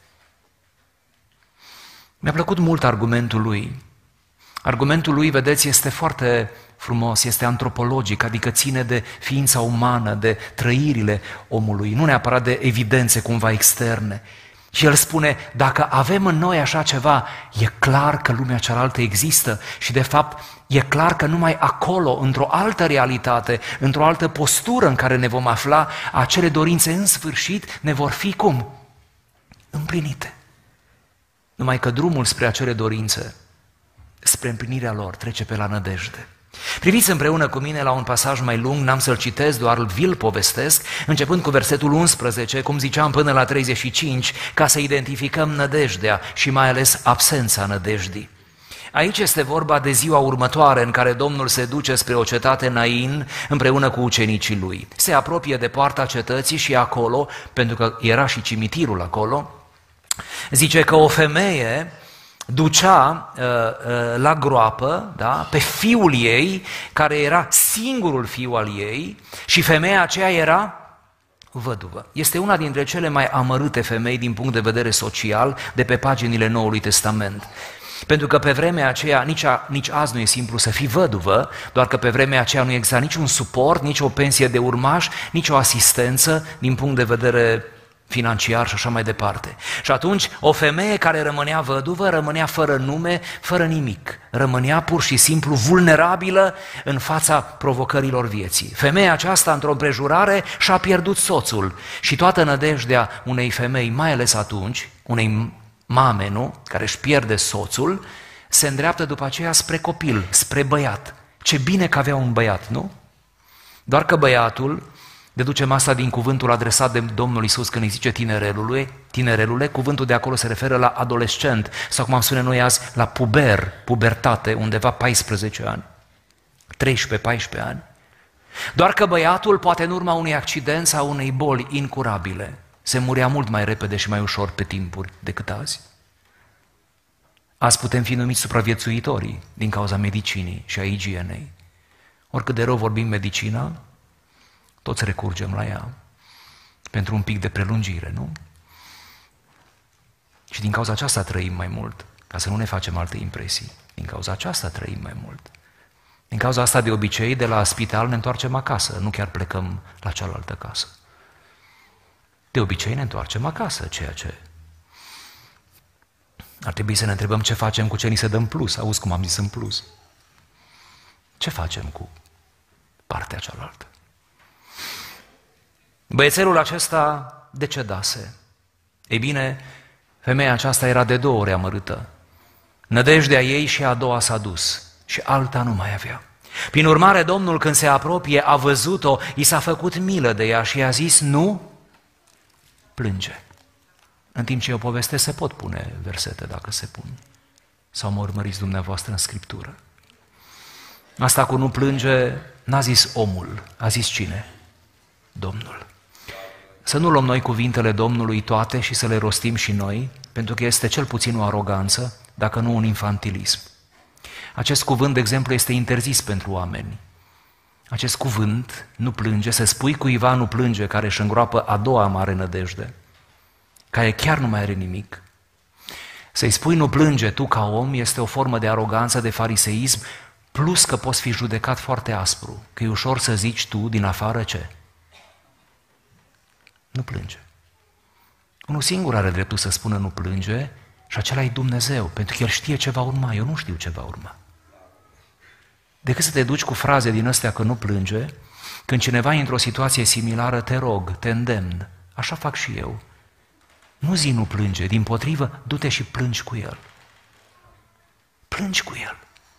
Mi-a plăcut mult argumentul lui. Argumentul lui, vedeți, este foarte frumos, este antropologic, adică ține de ființa umană, de trăirile omului, nu neapărat de evidențe cumva externe. Și el spune, dacă avem în noi așa ceva, e clar că lumea cealaltă există și de fapt e clar că numai acolo, într-o altă realitate, într-o altă postură în care ne vom afla, acele dorințe în sfârșit ne vor fi cum? Împlinite. Numai că drumul spre acele dorințe, spre împlinirea lor, trece pe la nădejde. Priviți împreună cu mine la un pasaj mai lung, n-am să-l citesc, doar vi-l povestesc, începând cu versetul 11, cum ziceam, până la 35, ca să identificăm nădejdea și mai ales absența nădejdii. Aici este vorba de ziua următoare în care Domnul se duce spre o cetate Nain împreună cu ucenicii lui. Se apropie de poarta cetății și acolo, pentru că era și cimitirul acolo, zice că o femeie ducea la groapă, da, pe fiul ei, care era singurul fiu al ei, și femeia aceea era văduvă. Este una dintre cele mai amărâte femei din punct de vedere social de pe paginile Noului Testament. Pentru că pe vremea aceea, nici azi nu e simplu să fii văduvă, doar că pe vremea aceea nu exista niciun suport, nici o pensie de urmaș, nici o asistență din punct de vedere financiar și așa mai departe. Și atunci o femeie care rămânea văduvă, rămânea fără nume, fără nimic. Rămânea pur și simplu vulnerabilă în fața provocărilor vieții. Femeia aceasta, într-o împrejurare, și-a pierdut soțul și toată nădejdea unei femei, mai ales atunci, unei mame, nu? Care își pierde soțul, se îndreaptă după aceea spre copil, spre băiat. Ce bine că avea un băiat, nu? Doar că băiatul, deducem asta din cuvântul adresat de Domnul Iisus când îi zice tinerelule, cuvântul de acolo se referă la adolescent, sau cum am spune noi azi, la pubertate, undeva 14 ani, 13-14 ani. Doar că băiatul, poate în urma unui accident sau unei boli incurabile, se murea mult mai repede și mai ușor pe timpuri decât azi. Azi putem fi numiți supraviețuitorii din cauza medicinii și a igienei. Oricât de rău vorbim medicina, toți recurgem la ea pentru un pic de prelungire, nu? Și din cauza aceasta trăim mai mult, ca să nu ne facem alte impresii. Din cauza aceasta trăim mai mult. Din cauza asta, de obicei, de la spital ne întoarcem acasă, nu chiar plecăm la cealaltă casă. De obicei ne întoarcem acasă, ceea ce ar trebui să ne întrebăm ce facem cu ce ni se dă în plus. Auzi cum am zis în plus. Ce facem cu partea cealaltă? Băiețelul acesta decedase. Ei bine, femeia aceasta era de 2 ori amărâtă. Nădejdea ei și a doua s-a dus și alta nu mai avea. Prin urmare, Domnul, când se apropie, a văzut-o, i s-a făcut milă de ea și i-a zis, nu plânge. În timp ce eu povestesc, se pot pune versete dacă se pun. Sau mă urmăriți dumneavoastră în Scriptură. Asta cu nu plânge n-a zis omul, a zis cine? Domnul. Să nu luăm noi cuvintele Domnului toate și să le rostim și noi, pentru că este cel puțin o aroganță, dacă nu un infantilism. Acest cuvânt, de exemplu, este interzis pentru oameni. Acest cuvânt, nu plânge, să spui cuiva nu plânge, care își îngroapă a doua mare nădejde, care chiar nu mai are nimic. Să-i spui nu plânge tu ca om este o formă de aroganță, de fariseism, plus că poți fi judecat foarte aspru, că e ușor să zici tu din afară ce? Nu plânge. Unul singur are dreptul să spună nu plânge și acela e Dumnezeu, pentru că El știe ce va urma, eu nu știu ce va urma. Decât să te duci cu fraze din astea că nu plânge, când cineva e într-o situație similară, te rog, te îndemn, așa fac și eu. Nu zi nu plânge, dimpotrivă, du-te și plângi cu el. Plângi cu el.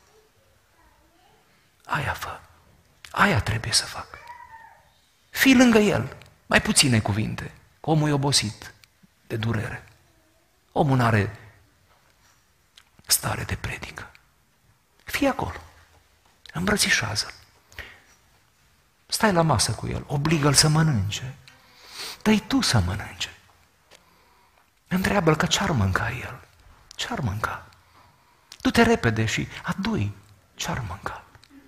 Aia fă. Aia trebuie să fac. Fii lângă el. Mai puține cuvinte. Omul e obosit de durere. Omul n-are stare de predică. Fii acolo. Îmbrățișează-l. Stai la masă cu el. Obligă-l să mănânce. Dă-i tu să mănânce. Întreabă-l că ce-ar mânca el. Ce-ar mânca? Du-te repede și adu-i ce-ar mânca.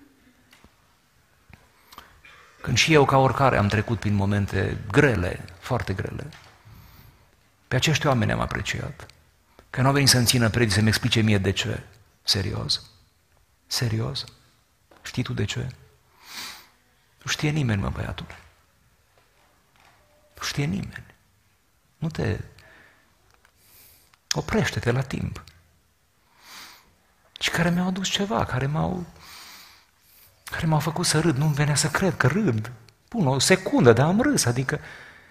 Când și eu, ca oricare, am trecut prin momente grele, foarte grele, pe acești oameni am apreciat. Că nu au venit să-mi țină predici, să-mi explice mie de ce. Serios? Serios? Știi tu de ce? Nu știe nimeni, mă, băiatule. Nu știe nimeni. Nu te... Oprește-te la timp. Și care mi-au adus ceva, care m-au făcut să râd. Nu-mi venea să cred că râd. Pun o secundă, dar am râs, adică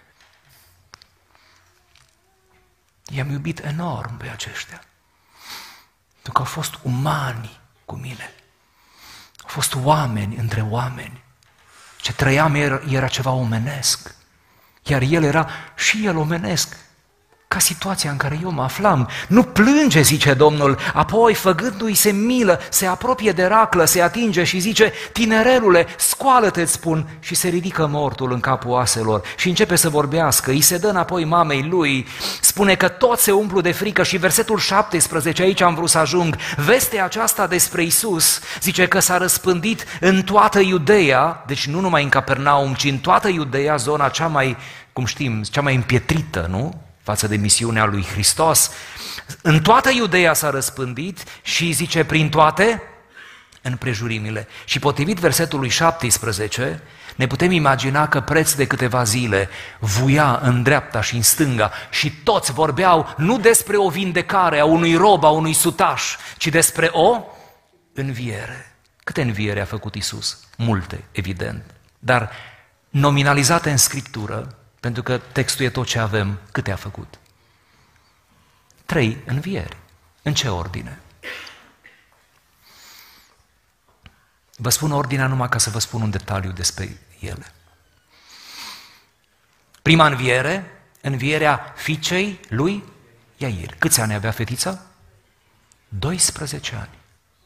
i-am iubit enorm pe aceștia. Pentru că au fost umani cu mine. Au fost oameni între oameni. Ce trăiam era ceva omenesc. Iar el era și el omenesc. Ca situația în care eu mă aflam. Nu plânge, zice Domnul, apoi făgându-i se milă, se apropie de raclă, se atinge și zice, tinerelule, scoală-te, îți spun, și se ridică mortul în capul oaselor și începe să vorbească, îi se dă înapoi mamei lui, spune că toți se umplu de frică și versetul 17, aici am vrut să ajung, vestea aceasta despre Iisus, zice că s-a răspândit în toată Iudeea, deci nu numai în Capernaum, ci în toată Iudeea, zona cea mai, cum știm, cea mai împietrită, nu? Față de misiunea lui Hristos. În toată Iudeea s-a răspândit și zice prin toate împrejurimile. Și potrivit versetului 17, ne putem imagina că preț de câteva zile vuia în dreapta și în stânga și toți vorbeau nu despre o vindecare a unui rob, a unui sutaș, ci despre o înviere. Câte înviere a făcut Iisus? Multe, evident. Dar nominalizate în Scriptură, pentru că textul e tot ce avem, câte a făcut? 3 învieri. În ce ordine? Vă spun ordinea numai ca să vă spun un detaliu despre ele. Prima înviere, învierea fiicei lui Iair. Câți ani avea fetița? 12 ani.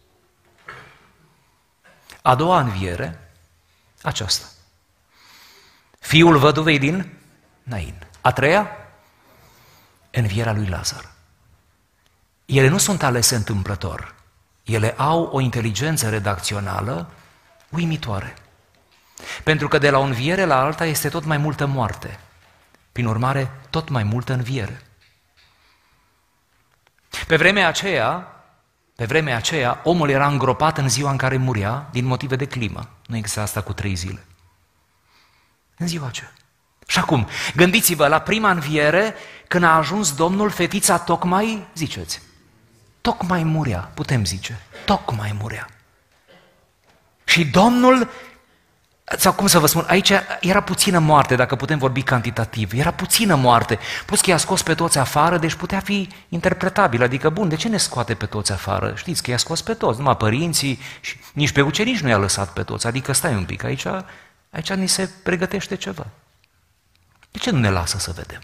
A doua înviere, aceasta. Fiul văduvei din Nain. A treia, învierea lui Lazar. Ele nu sunt alese întâmplător. Ele au o inteligență redacțională uimitoare. Pentru că de la o înviere la alta este tot mai multă moarte. Prin urmare, tot mai multă înviere. Pe vremea aceea, Pe vremea aceea, omul era îngropat în ziua în care murea din motive de climă. Nu exista asta cu 3 zile. În ziua aceea. Și acum, gândiți-vă la prima înviere, când a ajuns Domnul, fetița tocmai, ziceți, tocmai murea, putem zice, tocmai murea. Și Domnul, sau cum să vă spun, aici era puțină moarte, dacă putem vorbi cantitativ, era puțină moarte, plus că i-a scos pe toți afară, deci putea fi interpretabil, adică bun, de ce ne scoate pe toți afară? Știți că i-a scos pe toți, numai părinții, și nici pe ucenici nu i-a lăsat pe toți, adică stai un pic, aici ni se pregătește ceva. De ce nu ne lasă să vedem?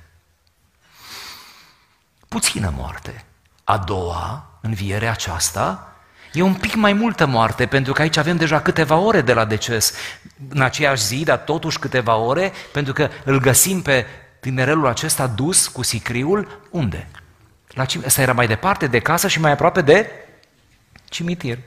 Puțină moarte. A doua, învierea aceasta, e un pic mai multă moarte, pentru că aici avem deja câteva ore de la deces. În aceeași zi, dar totuși câteva ore, pentru că îl găsim pe tinerelul acesta dus cu sicriul, unde? Ăsta era mai departe de casă și mai aproape de cimitir.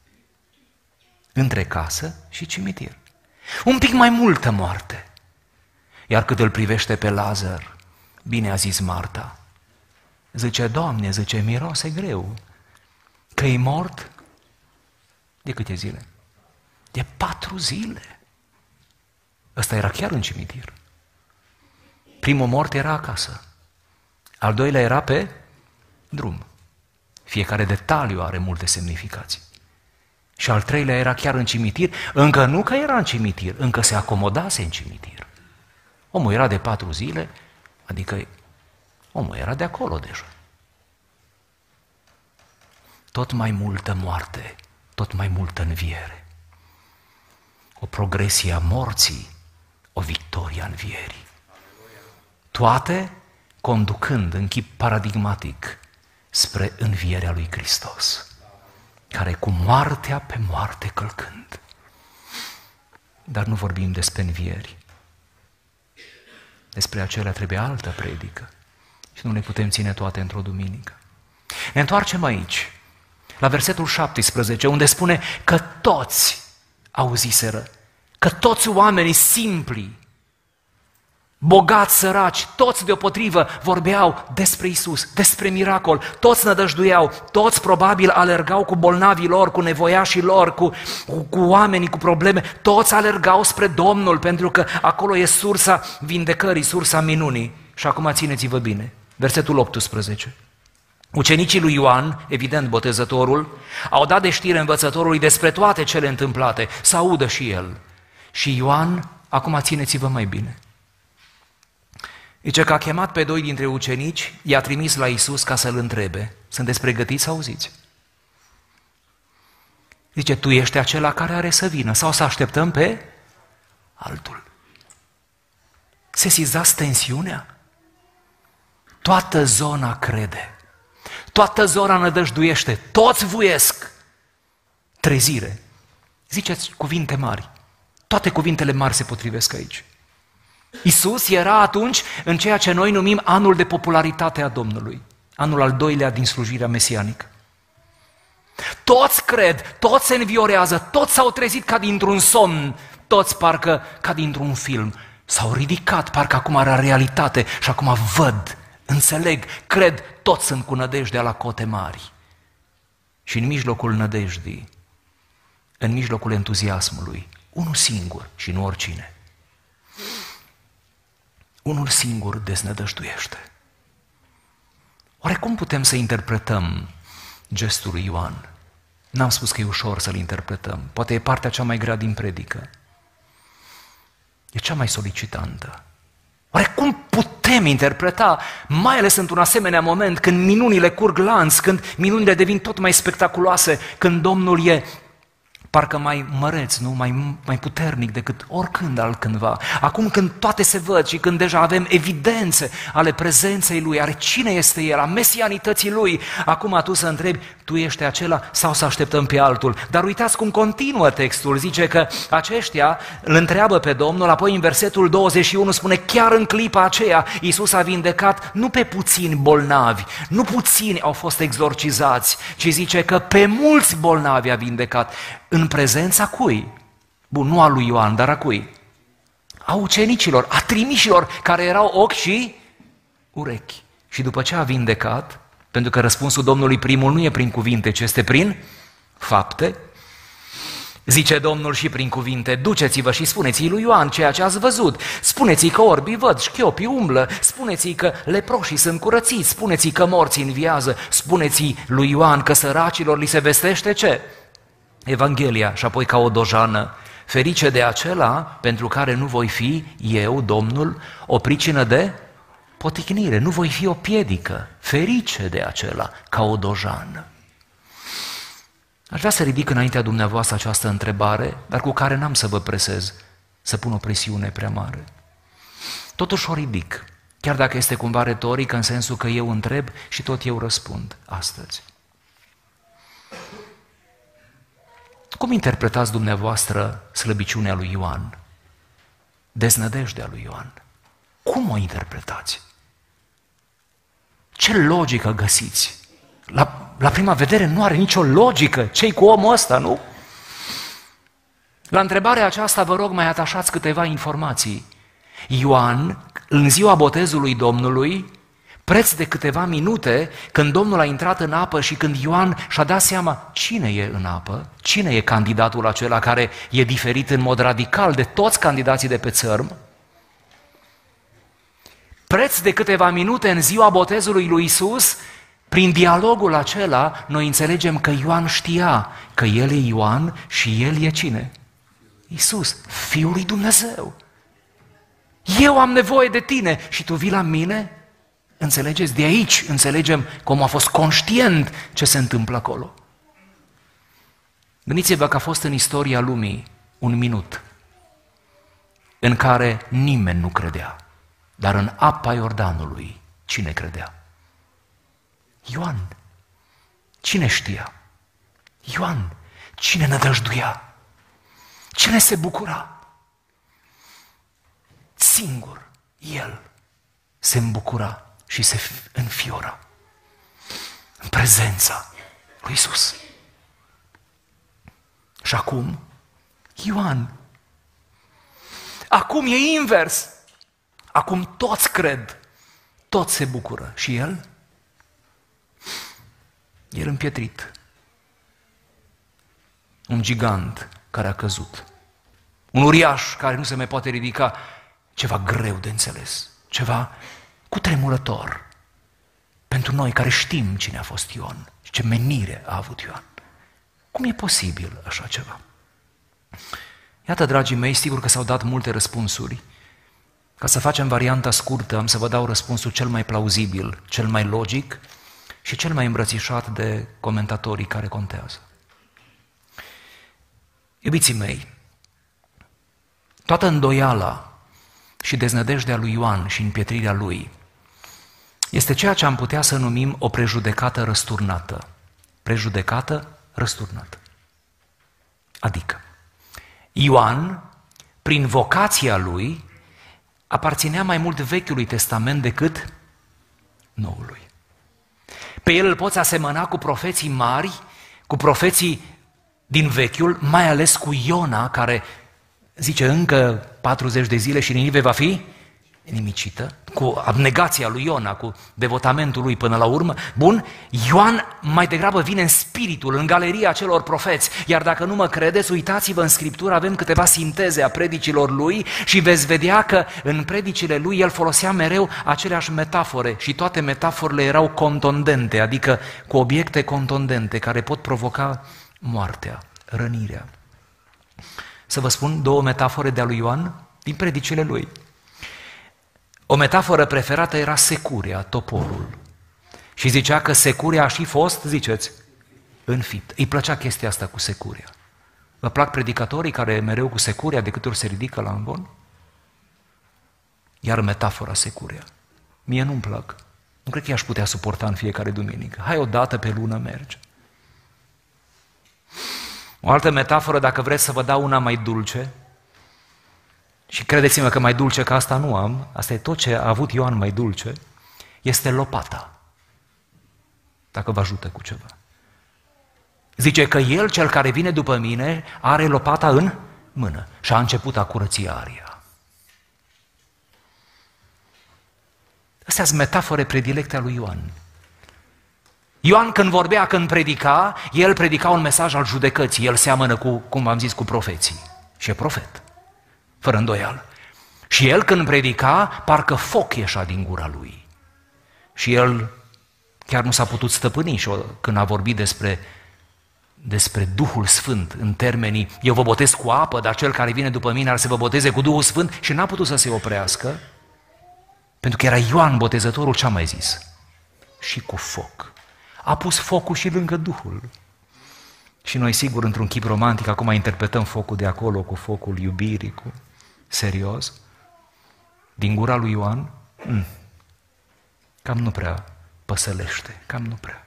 Între casă și cimitir. Un pic mai multă moarte. Iar cât îl privește pe Lazar, bine a zis Marta, zice, Doamne, zice, miroase greu, că e mort de câte zile? De 4 zile. Ăsta era chiar în cimitir. Primul mort era acasă, al doilea era pe drum. Fiecare detaliu are multe semnificații. Și al treilea era chiar în cimitir, încă nu că era în cimitir, încă se acomodase în cimitir. Omul era de 4 zile, adică omul era de acolo deja. Tot mai multă moarte, tot mai multă înviere. O progresie a morții, o victorie a învierii. Toate conducând în chip paradigmatic spre învierea lui Hristos, care cu moartea pe moarte călcând. Dar nu vorbim despre învieri. Despre acelea trebuie altă predică și nu le putem ține toate într-o duminică. Ne întoarcem aici, la versetul 17, unde spune că toți auziseră, că toți oamenii simpli, bogați, săraci, toți deopotrivă vorbeau despre Iisus, despre miracol, toți nădăjduiau, toți probabil alergau cu bolnavii lor, cu nevoiașii lor, cu oamenii cu probleme, toți alergau spre Domnul, pentru că acolo e sursa vindecării, sursa minunii. Și acum țineți-vă bine, versetul 18. Ucenicii lui Ioan, evident botezătorul, au dat de știre învățătorului despre toate cele întâmplate, să audă și el. Și Ioan, acum țineți-vă mai bine, zice că a chemat pe 2 dintre ucenici, i-a trimis la Iisus ca să-l întrebe. Sunteți pregătiți să auziți? Zice, tu ești acela care are să vină sau să așteptăm pe altul? Sesizați tensiunea? Toată zona crede, toată zona nădăjduiește, toți vuiesc trezire. Ziceți cuvinte mari, toate cuvintele mari se potrivesc aici. Iisus era atunci în ceea ce noi numim anul de popularitate a Domnului, anul al 2-lea din slujirea mesianică. Toți cred, toți se înviorează, toți s-au trezit ca dintr-un somn, toți parcă ca dintr-un film. S-au ridicat, parcă acum era realitate și acum văd, înțeleg, cred, toți sunt cu nădejdea la cote mari. Și în mijlocul nădejdii, în mijlocul entuziasmului, unul singur și nu oricine. Unul singur deznădăjduiește. Oare cum putem să interpretăm gestul lui Ioan? N-am spus că e ușor să-l interpretăm. Poate e partea cea mai grea din predică. E cea mai solicitantă. Oare cum putem interpreta, mai ales într-un asemenea moment, când minunile curg lanț, când minunile devin tot mai spectaculoase, când Domnul e parcă mai măreț, nu? Mai puternic decât oricând altcândva. Acum când toate se văd și când deja avem evidențe ale prezenței Lui, ale cine este El, a mesianității Lui, acum tu să întrebi, tu ești acela sau să așteptăm pe altul? Dar uitați cum continuă textul, zice că aceștia îl întreabă pe Domnul, apoi în versetul 21 spune, chiar în clipa aceea Iisus a vindecat nu pe puțini bolnavi, nu puțini au fost exorcizați, ci zice că pe mulți bolnavi a vindecat. În prezența cui? Bun, nu a lui Ioan, dar a cui? A ucenicilor, a trimișilor care erau ochi și urechi. Și după ce a vindecat, Pentru că răspunsul Domnului primul nu e prin cuvinte, ci este prin fapte. Zice Domnul și prin cuvinte, duceți-vă și spuneți-i lui Ioan ceea ce ați văzut. Spuneți-i că orbii văd, șchiopii umblă, spuneți-i că leproșii sunt curățiți, spuneți-i că morții înviază, spuneți-i lui Ioan că săracilor li se vestește ce? Evanghelia. Și apoi ca o dojană, ferice de acela pentru care nu voi fi eu, Domnul, o pricină de poticnire, nu voi fi o piedică, ferice de acela ca o dojană. Aș vrea să ridic înaintea dumneavoastră această întrebare, dar cu care n-am să vă presez, să pun o presiune prea mare. Totuși o ridic, chiar dacă este cumva retorică, în sensul că eu întreb și tot eu răspund astăzi. Cum interpretați dumneavoastră slăbiciunea lui Ioan? Deznădejdea lui Ioan? Cum o interpretați? Ce logică găsiți? La prima vedere nu are nicio logică. Ce-i cu omul ăsta, nu? La întrebarea aceasta vă rog mai atașați câteva informații. Ioan, în ziua botezului Domnului, preț de câteva minute, când Domnul a intrat în apă și când Ioan și-a dat seama cine e în apă, cine e candidatul acela care e diferit în mod radical de toți candidații de pe țărm, preț de câteva minute în ziua botezului lui Iisus, prin dialogul acela, noi înțelegem că Ioan știa că El e Ioan și El e cine? Iisus, Fiul lui Dumnezeu. Eu am nevoie de tine și tu vii la mine? Înțelegeți? De aici înțelegem cum a fost conștient ce se întâmplă acolo. Gândiți-vă că a fost în istoria lumii un minut în care nimeni nu credea, dar în apa Iordanului cine credea? Ioan. Cine știa? Ioan. Cine nădăjduia? Cine se bucura? Singur el se îmbucura și se înfiora în prezența lui Iisus. Și acum, Ioan. Acum e invers. Acum toți cred, toți se bucură. Și el? El împietrit. Un gigant care a căzut. Un uriaș care nu se mai poate ridica. Ceva greu de înțeles. Ceva cutremurător. Pentru noi care știm cine a fost Ioan și ce menire a avut Ioan. Cum e posibil așa ceva? Iată, dragii mei, sigur că s-au dat multe răspunsuri. Ca să facem varianta scurtă, am să vă dau răspunsul cel mai plauzibil, cel mai logic și cel mai îmbrățișat de comentatorii care contează. Iubiții mei, toată îndoiala și deznădejdea lui Ioan și împietrirea lui este ceea ce am putea să numim o prejudecată răsturnată. Prejudecată răsturnată. Adică, Ioan, prin vocația lui, aparținea mai mult Vechiului Testament decât Noului. Pe el îl poți asemăna cu profeții mari, cu profeții din Vechiul, mai ales cu Iona, care zice încă 40 de zile și Ninive va fi nimicită, cu abnegația lui Iona, cu devotamentul lui până la urmă. Bun, Ioan mai degrabă vine în spiritul, în galeria celor profeți, iar dacă nu mă credeți, uitați-vă în Scriptură, avem câteva sinteze a predicilor lui și veți vedea că în predicile lui el folosea mereu aceleași metafore și toate metaforele erau contundente, adică cu obiecte contundente care pot provoca moartea, rănirea. Să vă spun două metafore de-a lui Ioan din predicile lui. O metaforă preferată era securea, toporul. Și zicea că securea a și fost, ziceți, înfipt. Îi plăcea chestia asta cu securea. Vă plac predicatorii care mereu cu securea de câte ori se ridică la ambon? Iar metafora securea. Mie nu-mi plac. Nu cred că i-aș putea suporta în fiecare duminică. Hai o dată pe lună merge. O altă metaforă, dacă vreți să vă dau una mai dulce, și credeți-mă că mai dulce ca asta nu am, asta e tot ce a avut Ioan mai dulce, este lopata. Dacă vă ajută cu ceva. Zice că el, cel care vine după mine, are lopata în mână și a început a curăți aria. Astea sunt metafore predilecte a lui Ioan. Ioan când vorbea, când predica, el predica un mesaj al judecății, el seamănă cu, cum am zis, cu profeții. Și e profet, fără îndoială. Și el când predica, parcă foc ieșea din gura lui. Și el chiar nu s-a putut stăpâni și când a vorbit despre Duhul Sfânt în termenii, eu vă botez cu apă, dar cel care vine după mine ar să vă boteze cu Duhul Sfânt, și n-a putut să se oprească, pentru că era Ioan Botezătorul, ce-a mai zis? Și cu foc. A pus focul și lângă Duhul. Și noi, sigur, într-un chip romantic, acum interpretăm focul de acolo cu focul iubirii, cu... Serios? Din gura lui Ioan? Cam nu prea păsălește, cam nu prea.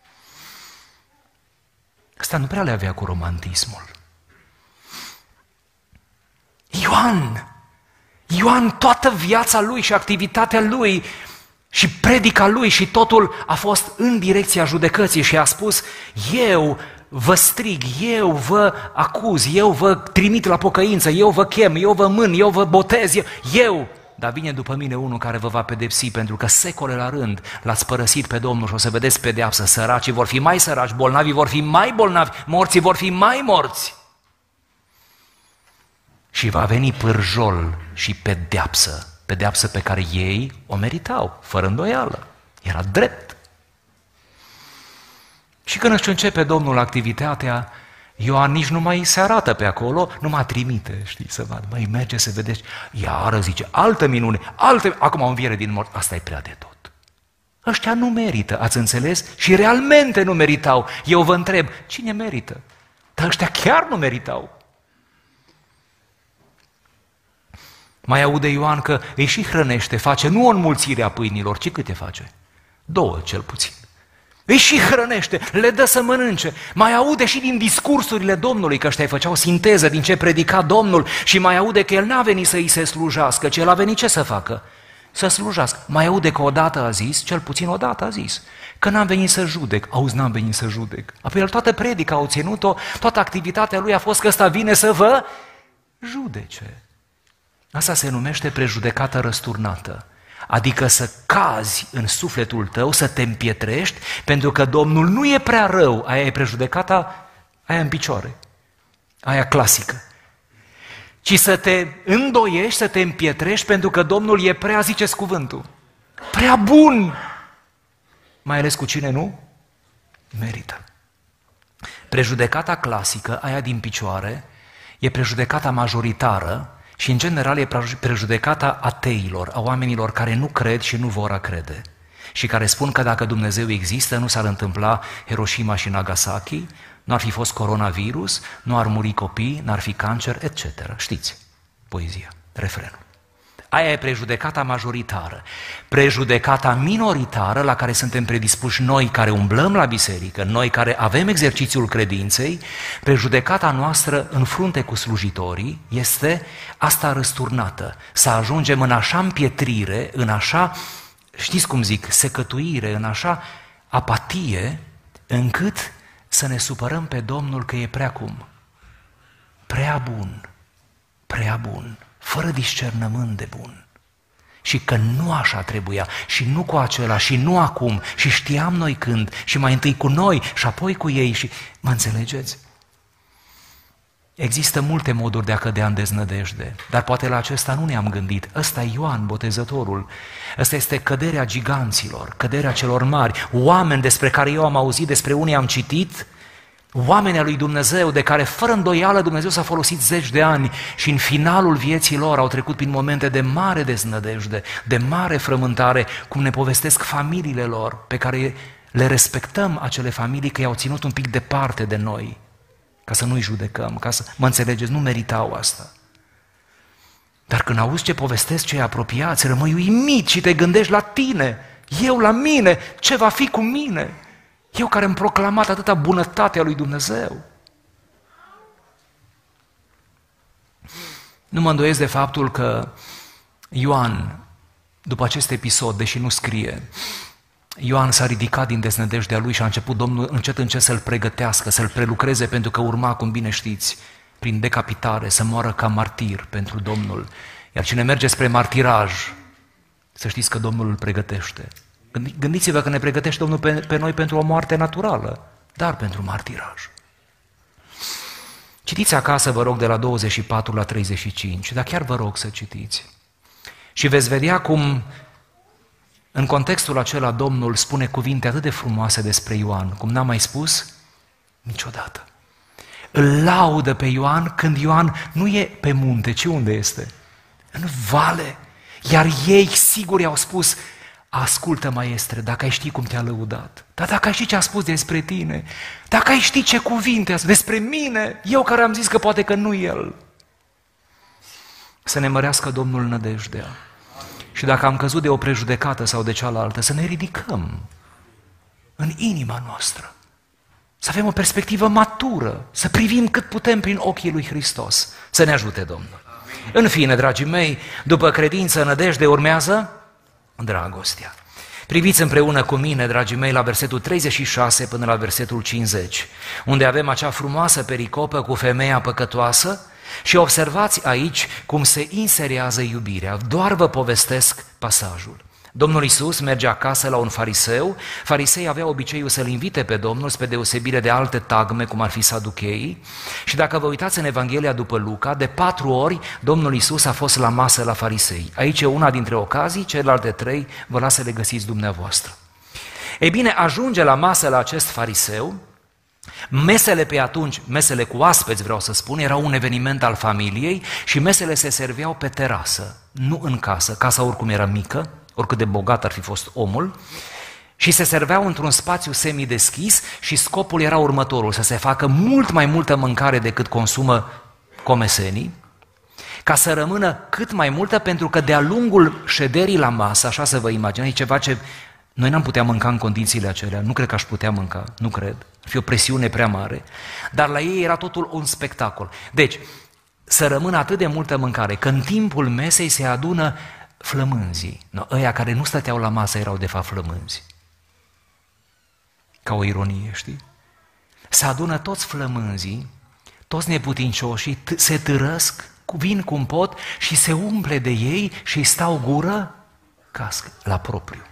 Asta nu prea le avea cu romantismul. Ioan, toată viața lui și activitatea lui și predica lui și totul a fost în direcția judecății și a spus: eu vă strig, eu vă acuz, eu vă trimit la pocăință, eu vă chem, eu vă mân, eu vă botez, eu. Dar vine după mine unul care vă va pedepsi, pentru că secole la rând l-ați părăsit pe Domnul și o să vedeți pedeapsă. Săracii vor fi mai săraci, bolnavii vor fi mai bolnavi, morții vor fi mai morți. Și va veni pârjol și pedeapsă pe care ei o meritau, fără îndoială. Era drept. Și când își începe Domnul activitatea, Ioan nici nu mai se arată pe acolo, nu mă trimite, știi, să vadă, măi, merge să vedeți, iară, zice, altă minune, acum o înviere din mort, asta e prea de tot. Ăștia nu merită, ați înțeles? Și realmente nu meritau. Eu vă întreb, cine merită? Dar ăștia chiar nu meritau. Mai aude Ioan că îi și hrănește, face nu o înmulțire a pâinilor, ci câte face? 2 cel puțin. Îi și hrănește, le dă să mănânce. Mai aude și din discursurile Domnului, că ăștia îi făceau sinteză din ce predica Domnul, și mai aude că el n-a venit să îi se slujească, ci el a venit ce să facă? Să slujească. Mai aude că odată a zis, cel puțin odată a zis, că n-am venit să judec. Auzi, n-am venit să judec. Apoi el toată predica au ținut-o, toată activitatea lui a fost că ăsta vine să vă judece. Asta se numește prejudecată răsturnată. Adică să cazi în sufletul tău, să te împietrești, pentru că Domnul nu e prea rău, aia e prejudecata, aia în picioare, aia clasică. Ci să te îndoiești, să te împietrești, pentru că Domnul e prea, ziceți cuvântul, prea bun. Mai ales cu cine nu merită. Prejudecata clasică, aia din picioare, e prejudecata majoritară, și în general e prejudecata ateilor, a oamenilor care nu cred și nu vor a crede și care spun că dacă Dumnezeu există, nu s-ar întâmpla Hiroshima și Nagasaki, nu ar fi fost coronavirus, nu ar muri copii, n-ar fi cancer, etc. Știți poezia, refrenul. Aia e prejudecata majoritară. Prejudecata minoritară, la care suntem predispuși noi care umblăm la biserică, noi care avem exercițiul credinței, prejudecata noastră în frunte cu slujitorii este asta răsturnată. Să ajungem în așa împietrire, în așa, știți cum zic, secătuire, în așa apatie, încât să ne supărăm pe Domnul că e prea cum? Prea bun, fără discernământ de bun. Și că nu așa trebuia, și nu cu acela, și nu acum, și știam noi când, și mai întâi cu noi, și apoi cu ei, și... Mă înțelegeți? Există multe moduri de a cădea în deznădejde, dar poate la acesta nu ne-am gândit. Ăsta e Ioan Botezătorul, ăsta este căderea giganților, căderea celor mari, oameni despre care eu am auzit, despre unii am citit, oameni al lui Dumnezeu, de care fără îndoială Dumnezeu s-a folosit 10 de ani și în finalul vieții lor au trecut prin momente de mare deznădejde, de mare frământare, cum ne povestesc familiile lor, pe care le respectăm, acele familii, că i-au ținut un pic departe de noi, ca să nu-i judecăm, ca să, mă înțelegeți, nu meritau asta. Dar când auzi ce povestesc cei apropiați, rămâi uimit și te gândești la tine, eu la mine, ce va fi cu mine? Eu care am proclamat atâta bunătate a lui Dumnezeu. Nu mă îndoiesc de faptul că Ioan, după acest episod, deși nu scrie, Ioan s-a ridicat din deznădejdea lui și a început Domnul încet să-l pregătească, să-l prelucreze, pentru că urma, cum bine știți, prin decapitare, să moară ca martir pentru Domnul. Iar cine merge spre martiraj, să știți că Domnul îl pregătește. Gândiți-vă că ne pregătește Domnul pe noi pentru o moarte naturală, dar pentru martiraj. Citiți acasă, vă rog, de la 24 la 35, dar chiar vă rog să citiți. Și veți vedea cum, în contextul acela, Domnul spune cuvinte atât de frumoase despre Ioan, cum n-a mai spus niciodată. Îl laudă pe Ioan când Ioan nu e pe munte, ci unde este? În vale. Iar ei sigur i-au spus: ascultă, maestre, dacă ai ști cum te-a lăudat, dar dacă ai ști ce a spus despre tine, dacă ai ști ce cuvinte a spus despre mine, eu care am zis că poate că nu el. Să ne mărească Domnul nădejdea. Și dacă am căzut de o prejudecată sau de cealaltă, să ne ridicăm în inima noastră, să avem o perspectivă matură, să privim cât putem prin ochii lui Hristos. Să ne ajute Domnul. În fine, dragii mei, după credință, nădejde, urmează dragostea. Priviți împreună cu mine, dragii mei, la versetul 36 până la versetul 50, unde avem acea frumoasă pericopă cu femeia păcătoasă și observați aici cum se inserează iubirea. Doar vă povestesc pasajul. Domnul Iisus merge acasă la un fariseu. Fariseii aveau obiceiul să-l invite pe Domnul, spre deosebire de alte tagme, cum ar fi saducheii. Și dacă vă uitați în Evanghelia după Luca, de 4 ori Domnul Iisus a fost la masă la farisei. Aici e una dintre ocazii, celelalte 3 vă las să le găsiți dumneavoastră. Ei bine, ajunge la masă la acest fariseu. Mesele pe atunci, mesele cu oaspeți, vreau să spun, era un eveniment al familiei și mesele se serveau pe terasă, nu în casă. Casa oricum era mică, oricât de bogat ar fi fost omul, și se serveau într-un spațiu semideschis și scopul era următorul: să se facă mult mai multă mâncare decât consumă comesenii, ca să rămână cât mai multă, pentru că de-a lungul șederii la masă, așa să vă imaginați, ceva ce noi n-am putea mânca în condițiile acelea, nu cred că aș putea mânca, nu cred, ar fi o presiune prea mare, dar la ei era totul un spectacol. Deci, să rămână atât de multă mâncare, că în timpul mesei se adună flămânzii. No, ăia care nu stăteau la masă erau de fapt flămânzi. Ca o ironie, știi? Se adună toți flămânzii, toți neputincioșii, se târăsc, vin cum pot și se umple de ei și îi stau gură cască la propriu.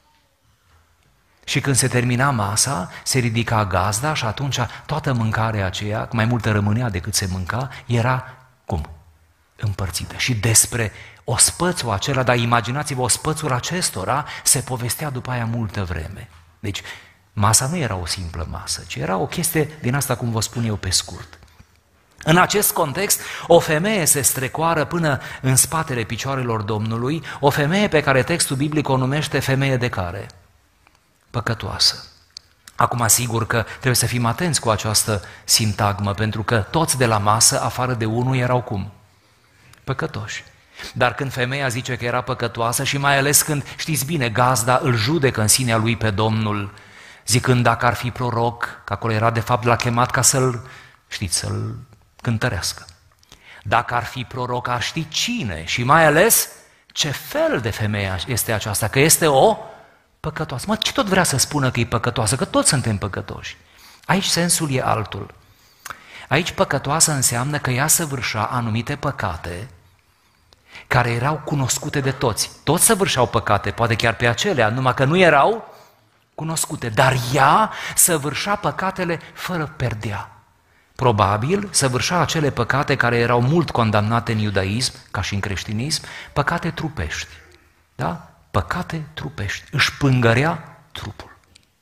Și când se termina masa, se ridica gazda și atunci toată mâncarea aceea, mai multă rămânea decât se mânca, era cum? Împărțită. Și despre ospățul acela, dar imaginați-vă, ospățul acestora se povestea după aia multă vreme. Deci, masa nu era o simplă masă, ci era o chestie din asta, cum vă spun eu pe scurt. În acest context, o femeie se strecoară până în spatele picioarelor Domnului, o femeie pe care textul biblic o numește femeie de care? Păcătoasă. Acum, sigur că trebuie să fim atenți cu această sintagmă, pentru că toți de la masă, afară de unul, erau cum? Păcătoși. Dar când femeia zice că era păcătoasă și mai ales când, știți bine, gazda îl judecă în sinea lui pe Domnul, zicând dacă ar fi proroc, că acolo era de fapt l-a chemat ca să-l, știți, să-l cântărească. Dacă ar fi proroc, ar ști cine și mai ales ce fel de femeie este aceasta, că este o păcătoasă. Mă, ce tot vrea să spună că e păcătoasă? Că toți suntem păcătoși. Aici sensul e altul. Aici păcătoasă înseamnă că ea săvârșea anumite păcate care erau cunoscute de toți. Toți săvârșeau păcate, poate chiar pe acelea, numai că nu erau cunoscute. Dar ea săvârșea păcatele fără perdea. Probabil săvârșea acele păcate care erau mult condamnate în iudaism, ca și în creștinism, păcate trupești. Da? Păcate trupești. Își pângărea trupul.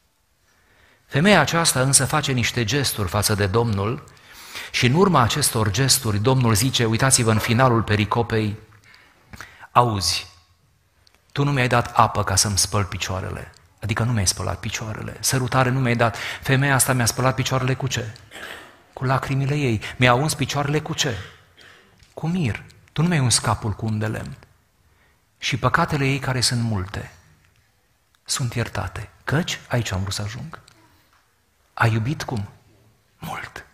Femeia aceasta însă face niște gesturi față de Domnul și în urma acestor gesturi Domnul zice, uitați-vă în finalul pericopei, auzi, tu nu mi-ai dat apă ca să-mi spăl picioarele, adică nu mi-ai spălat picioarele, sărutare nu mi-ai dat, femeia asta mi-a spălat picioarele cu ce? Cu lacrimile ei. Mi-a uns picioarele cu ce? Cu mir. Tu nu mi-ai uns capul cu un de lemn. Și păcatele ei, care sunt multe, sunt iertate. Căci, aici am vrut să ajung, a iubit cum? Mult.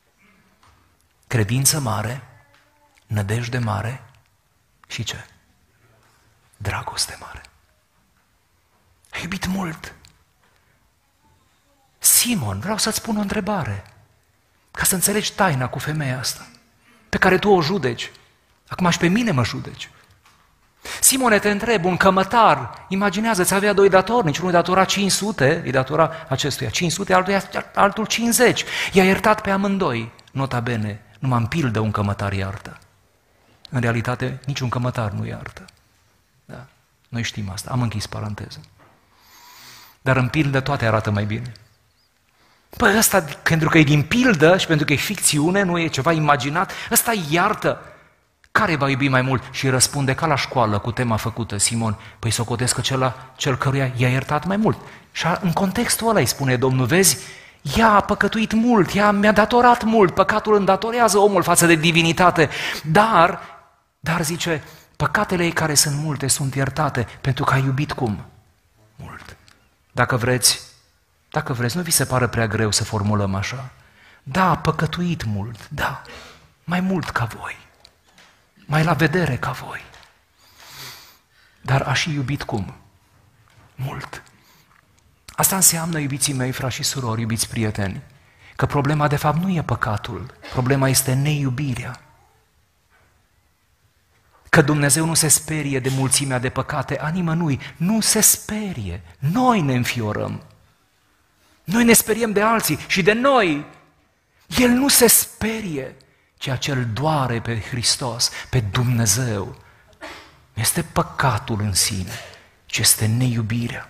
Credință mare, nădejde mare și ce? Dragoste mare. A iubit mult. Simon, vreau să-ți pun o întrebare, ca să înțelegi taina cu femeia asta, pe care tu o judeci. Acum și pe mine mă judeci. Simone, te întreb, un cămătar, imaginează-ți, avea 2 datornici, unul datora 500, îi datora acestuia 500, altul 50. I-a iertat pe amândoi. Nota bene, numai în pildă un cămătar iartă. În realitate, niciun cămătar nu iartă. Da. Noi știm asta, am închis paranteză. Dar în pildă toate arată mai bine. Păi ăsta, pentru că e din pildă și pentru că e ficțiune, nu e ceva imaginat, ăsta iartă. Care va iubi mai mult? Și răspunde ca la școală cu tema făcută, Simon, păi socotesc că cel căruia i-a iertat mai mult. Și în contextul ăla îi spune Domnul, vezi, ea a păcătuit mult, ea mi-a datorat mult, păcatul îndatorează omul față de divinitate, dar zice, păcatele ei care sunt multe sunt iertate, pentru că a iubit cum? Mult. Dacă vreți, nu vi se pare prea greu să formulăm așa? Da, a păcătuit mult, da, mai mult ca voi. Mai la vedere ca voi. Dar a și iubit cum? Mult. Asta înseamnă, iubiții mei, frați și surori, iubiți prieteni, că problema de fapt nu e păcatul, problema este neiubirea. Că Dumnezeu nu se sperie de mulțimea de păcate a nimănui, nu se sperie. Noi ne înfiorăm. Noi ne speriem de alții și de noi. El nu se sperie. Ceea ce îl doare pe Hristos, pe Dumnezeu, este păcatul în sine, ci este neiubirea.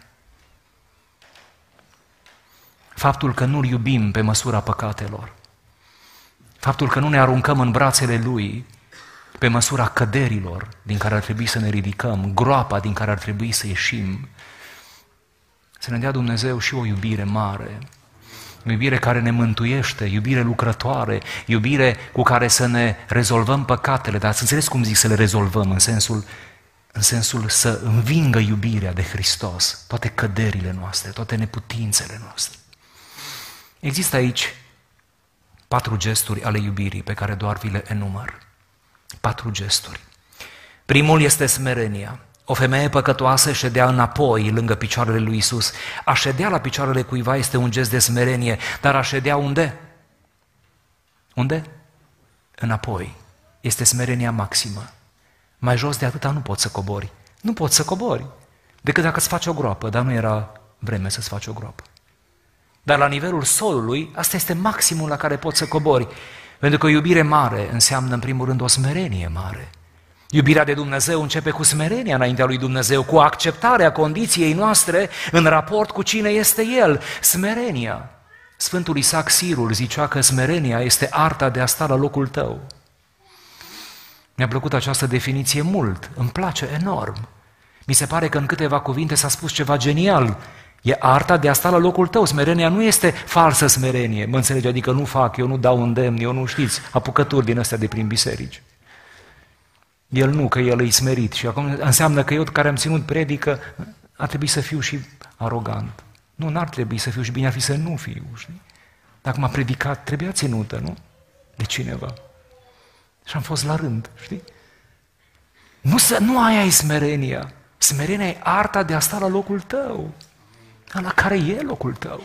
Faptul că nu-L iubim pe măsura păcatelor, faptul că nu ne aruncăm în brațele Lui pe măsura căderilor din care ar trebui să ne ridicăm, groapa din care ar trebui să ieșim, să ne dea Dumnezeu și o iubire mare, o iubire care ne mântuiește, iubire lucrătoare, iubire cu care să ne rezolvăm păcatele, dar să înțeles cum zic să le rezolvăm, în sensul să învingă iubirea de Hristos, toate căderile noastre, toate neputințele noastre. Există aici 4 gesturi ale iubirii pe care doar vi le enumăr. 4 gesturi. Primul este smerenia. O femeie păcătoasă ședea înapoi lângă picioarele lui Iisus. A ședea la picioarele cuiva este un gest de smerenie, dar a ședea unde? Unde? Înapoi. Este smerenia maximă. Mai jos de atâta nu poți să cobori. Nu poți să cobori, decât dacă îți faci o groapă, dar nu era vreme să-ți faci o groapă. Dar la nivelul solului, asta este maximul la care poți să cobori. Pentru că o iubire mare înseamnă în primul rând o smerenie mare. Iubirea de Dumnezeu începe cu smerenia înaintea lui Dumnezeu, cu acceptarea condiției noastre în raport cu cine este El. Smerenia. Sfântul Isaac Sirul zicea că smerenia este arta de a sta la locul tău. Mi-a plăcut această definiție mult, îmi place enorm. Mi se pare că în câteva cuvinte s-a spus ceva genial. E arta de a sta la locul tău. Smerenia nu este falsă smerenie, mă înțelege, adică nu fac, eu nu dau îndemn, eu nu știți, apucături din astea de prin biserici. El nu, că el e smerit și acum înseamnă că eu care am ținut predică ar trebui să fiu și arogant. Nu, n-ar trebui să fiu și bine ar fi să nu fiu, știi? Dacă m-a predicat, trebuia ținută, nu? De cineva. Și am fost la rând, știi? Nu aia e smerenia. Smerenia e arta de a sta la locul tău, la care e locul tău.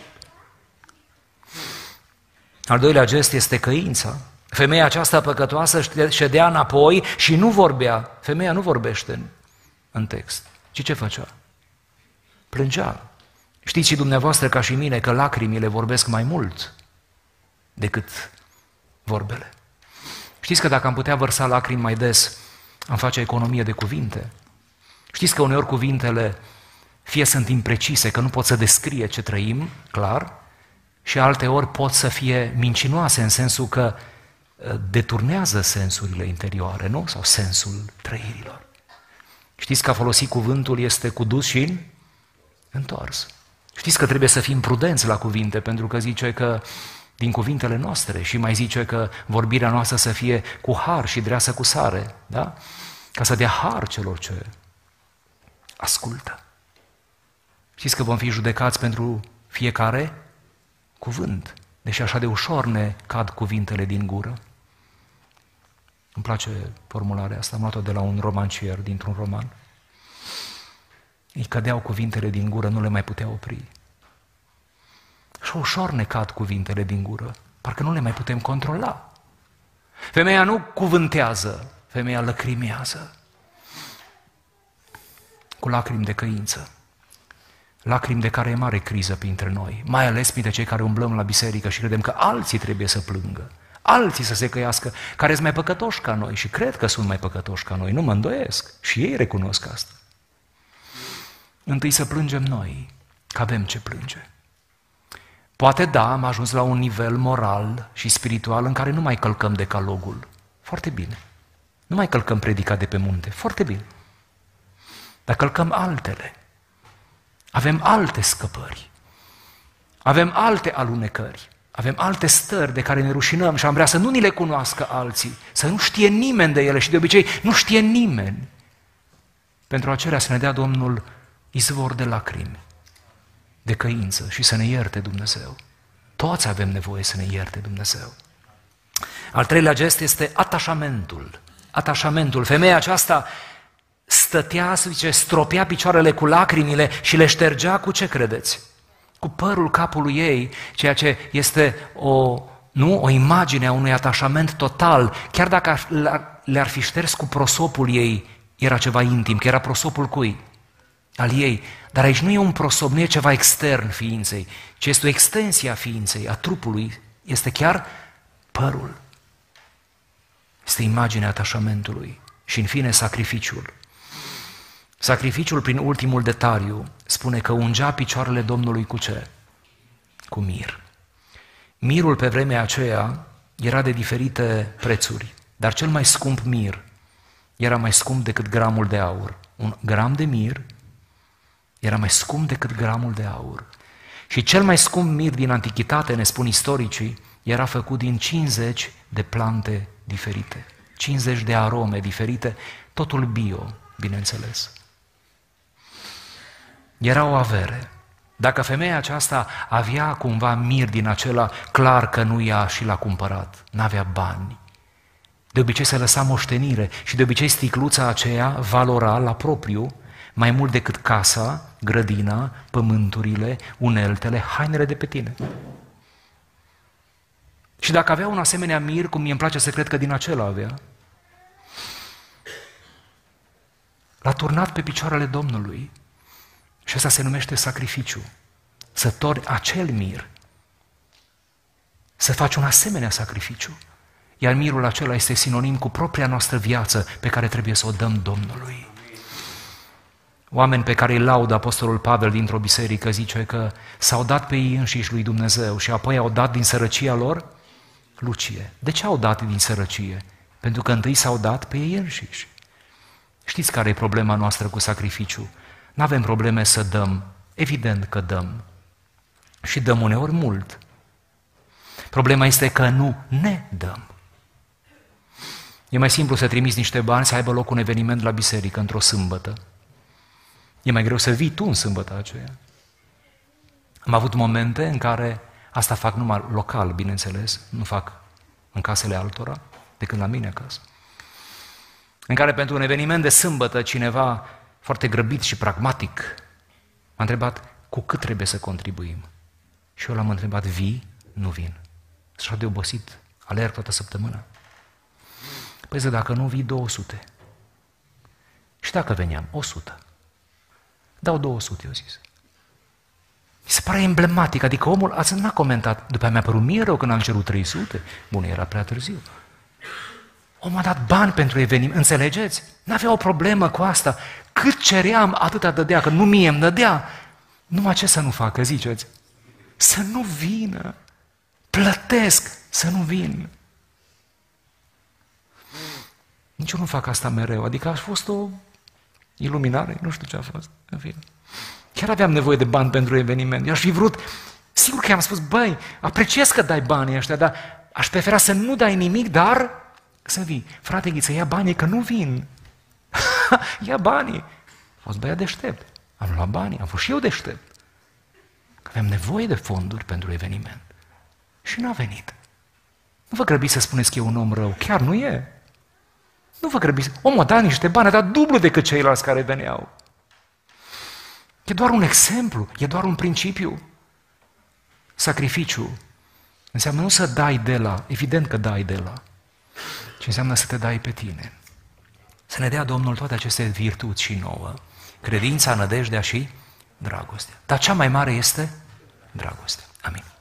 Al doilea gest este căința. Femeia aceasta păcătoasă ședea înapoi și nu vorbea. Femeia nu vorbește în text. Și ce făcea? Plângea. Știți și dumneavoastră ca și mine că lacrimile vorbesc mai mult decât vorbele. Știți că dacă am putea vărsa lacrimi mai des, am face economie de cuvinte. Știți că uneori cuvintele fie sunt imprecise, că nu pot să descrie ce trăim, clar, și alteori pot să fie mincinoase în sensul că deturnează sensurile interioare, nu? Sau sensul trăirilor. Știți că a folosi cuvântul este cu dus și întors. Știți că trebuie să fim prudenți la cuvinte, pentru că zice că din cuvintele noastre și mai zice că vorbirea noastră să fie cu har și dreasă cu sare, da? Ca să dea har celor ce ascultă. Știți că vom fi judecați pentru fiecare cuvânt, deși așa de ușor ne cad cuvintele din gură. Îmi place formularea asta, am luat-o de la un romancier, dintr-un roman. Îi cădeau cuvintele din gură, nu le mai putea opri. Și ușor ne cad cuvintele din gură, parcă nu le mai putem controla. Femeia nu cuvântează, femeia lăcrimează. cu lacrimi de căință. Lacrimi de care e mare criză printre noi, mai ales printre cei care umblăm la biserică și credem că alții trebuie să plângă, alții să se căiască, care sunt mai păcătoși ca noi și cred că sunt mai păcătoși ca noi, nu mă îndoiesc și ei recunosc asta. Întâi să plângem noi, că avem ce plânge. Poate da, am ajuns la un nivel moral și spiritual în care nu mai călcăm decalogul. Foarte bine. Nu mai călcăm predica de pe munte. Foarte bine. Dar călcăm altele. Avem alte scăpări. Avem alte alunecări. Avem alte stări de care ne rușinăm și am vrea să nu ni le cunoască alții, să nu știe nimeni de ele și de obicei nu știe nimeni. Pentru acelea să ne dea Domnul izvor de lacrimi, de căință și să ne ierte Dumnezeu. Toți avem nevoie să ne ierte Dumnezeu. Al treilea gest este atașamentul. Atașamentul. Femeia aceasta stătea, se zice, stropea picioarele cu lacrimile și le ștergea cu ce credeți? Cu părul capului ei, ceea ce este o imagine a unui atașament total. Chiar dacă le-ar fi șters cu prosopul ei, era ceva intim, că era prosopul cui? Al ei. Dar aici nu e un prosop, nu e ceva extern ființei, ci este o extensie a ființei, a trupului. Este chiar părul. Este imaginea atașamentului. Și în fine sacrificiul. Sacrificiul, prin ultimul detaliu, spune că ungea picioarele Domnului cu ce? Cu mir. Mirul pe vremea aceea era de diferite prețuri, dar cel mai scump mir era mai scump decât gramul de aur. Un gram de mir era mai scump decât gramul de aur. Și cel mai scump mir din antichitate, ne spun istoricii, era făcut din 50 de plante diferite, 50 de arome diferite, totul bio, bineînțeles. Era o avere. Dacă femeia aceasta avea cumva mir din acela, clar că nu ia și l-a cumpărat, n-avea bani. De obicei se lăsa moștenire și de obicei sticluța aceea valora la propriu mai mult decât casa, grădina, pământurile, uneltele, hainele de pe tine. Și dacă avea un asemenea mir, cum mie îmi place să cred că din acela avea, l-a turnat pe picioarele Domnului. Și asta se numește sacrificiu. Să torni acel mir. Să faci un asemenea sacrificiu. Iar mirul acela este sinonim cu propria noastră viață pe care trebuie să o dăm Domnului. Oameni pe care îi laudă Apostolul Pavel dintr-o biserică zice că s-au dat pe ei înșiși lui Dumnezeu și apoi au dat din sărăcia lor lucie. De ce au dat din sărăcie? Pentru că întâi s-au dat pe ei înșiși. Știți care e problema noastră cu sacrificiu? N-avem probleme să dăm, evident că dăm. Și dăm uneori mult. Problema este că nu ne dăm. E mai simplu să trimiți niște bani să aibă loc un eveniment la biserică într-o sâmbătă. E mai greu să vii tu în sâmbătă aceea. Am avut momente în care, asta fac numai local, bineînțeles, nu fac în casele altora, decât la mine acasă, în care pentru un eveniment de sâmbătă cineva foarte grăbit și pragmatic m-a întrebat cu cât trebuie să contribuim. Și eu l-am întrebat, vii? Nu vin. Sunt așa de obosit, alerg toată săptămâna. Păi zic, dacă nu vii, 200. Și dacă veneam, 100. Dau 200, eu zis. Mi se pare emblematic, adică omul n-a comentat. După aia mi-a părut mie rău când am cerut 300. Bun, era prea târziu. Omul a dat bani pentru eveniment, înțelegeți? N-avea o problemă cu asta. Cât ceream, atâta dădea, că nu mie îmi dădea. Numai ce să nu facă, ziceți? Să nu vină. Plătesc să nu vin. Nici eu nu fac asta mereu, adică a fost o iluminare, nu știu ce a fost. În fine. Chiar aveam nevoie de bani pentru eveniment. Eu aș fi vrut, sigur că i-am spus, băi, apreciez că dai banii ăștia, dar aș prefera să nu dai nimic, dar să vii. Frate Ghiță, ia banii că nu vin. Ia banii. A fost băiat deștept. Am luat banii, am fost și eu deștept. Că aveam nevoie de fonduri pentru eveniment. Și n-a venit. Nu vă grăbiți să spuneți că e un om rău. Chiar nu e. Nu vă grăbiți. Omul a dat niște bani, a dat dublu decât ceilalți care veneau. E doar un exemplu, e doar un principiu. Sacrificiu înseamnă nu să dai de la, evident că dai de la, ci înseamnă să te dai pe tine. Să ne dea Domnul toate aceste virtuți și nouă. Credința, nădejdea și dragostea. Dar cea mai mare este dragostea. Amin.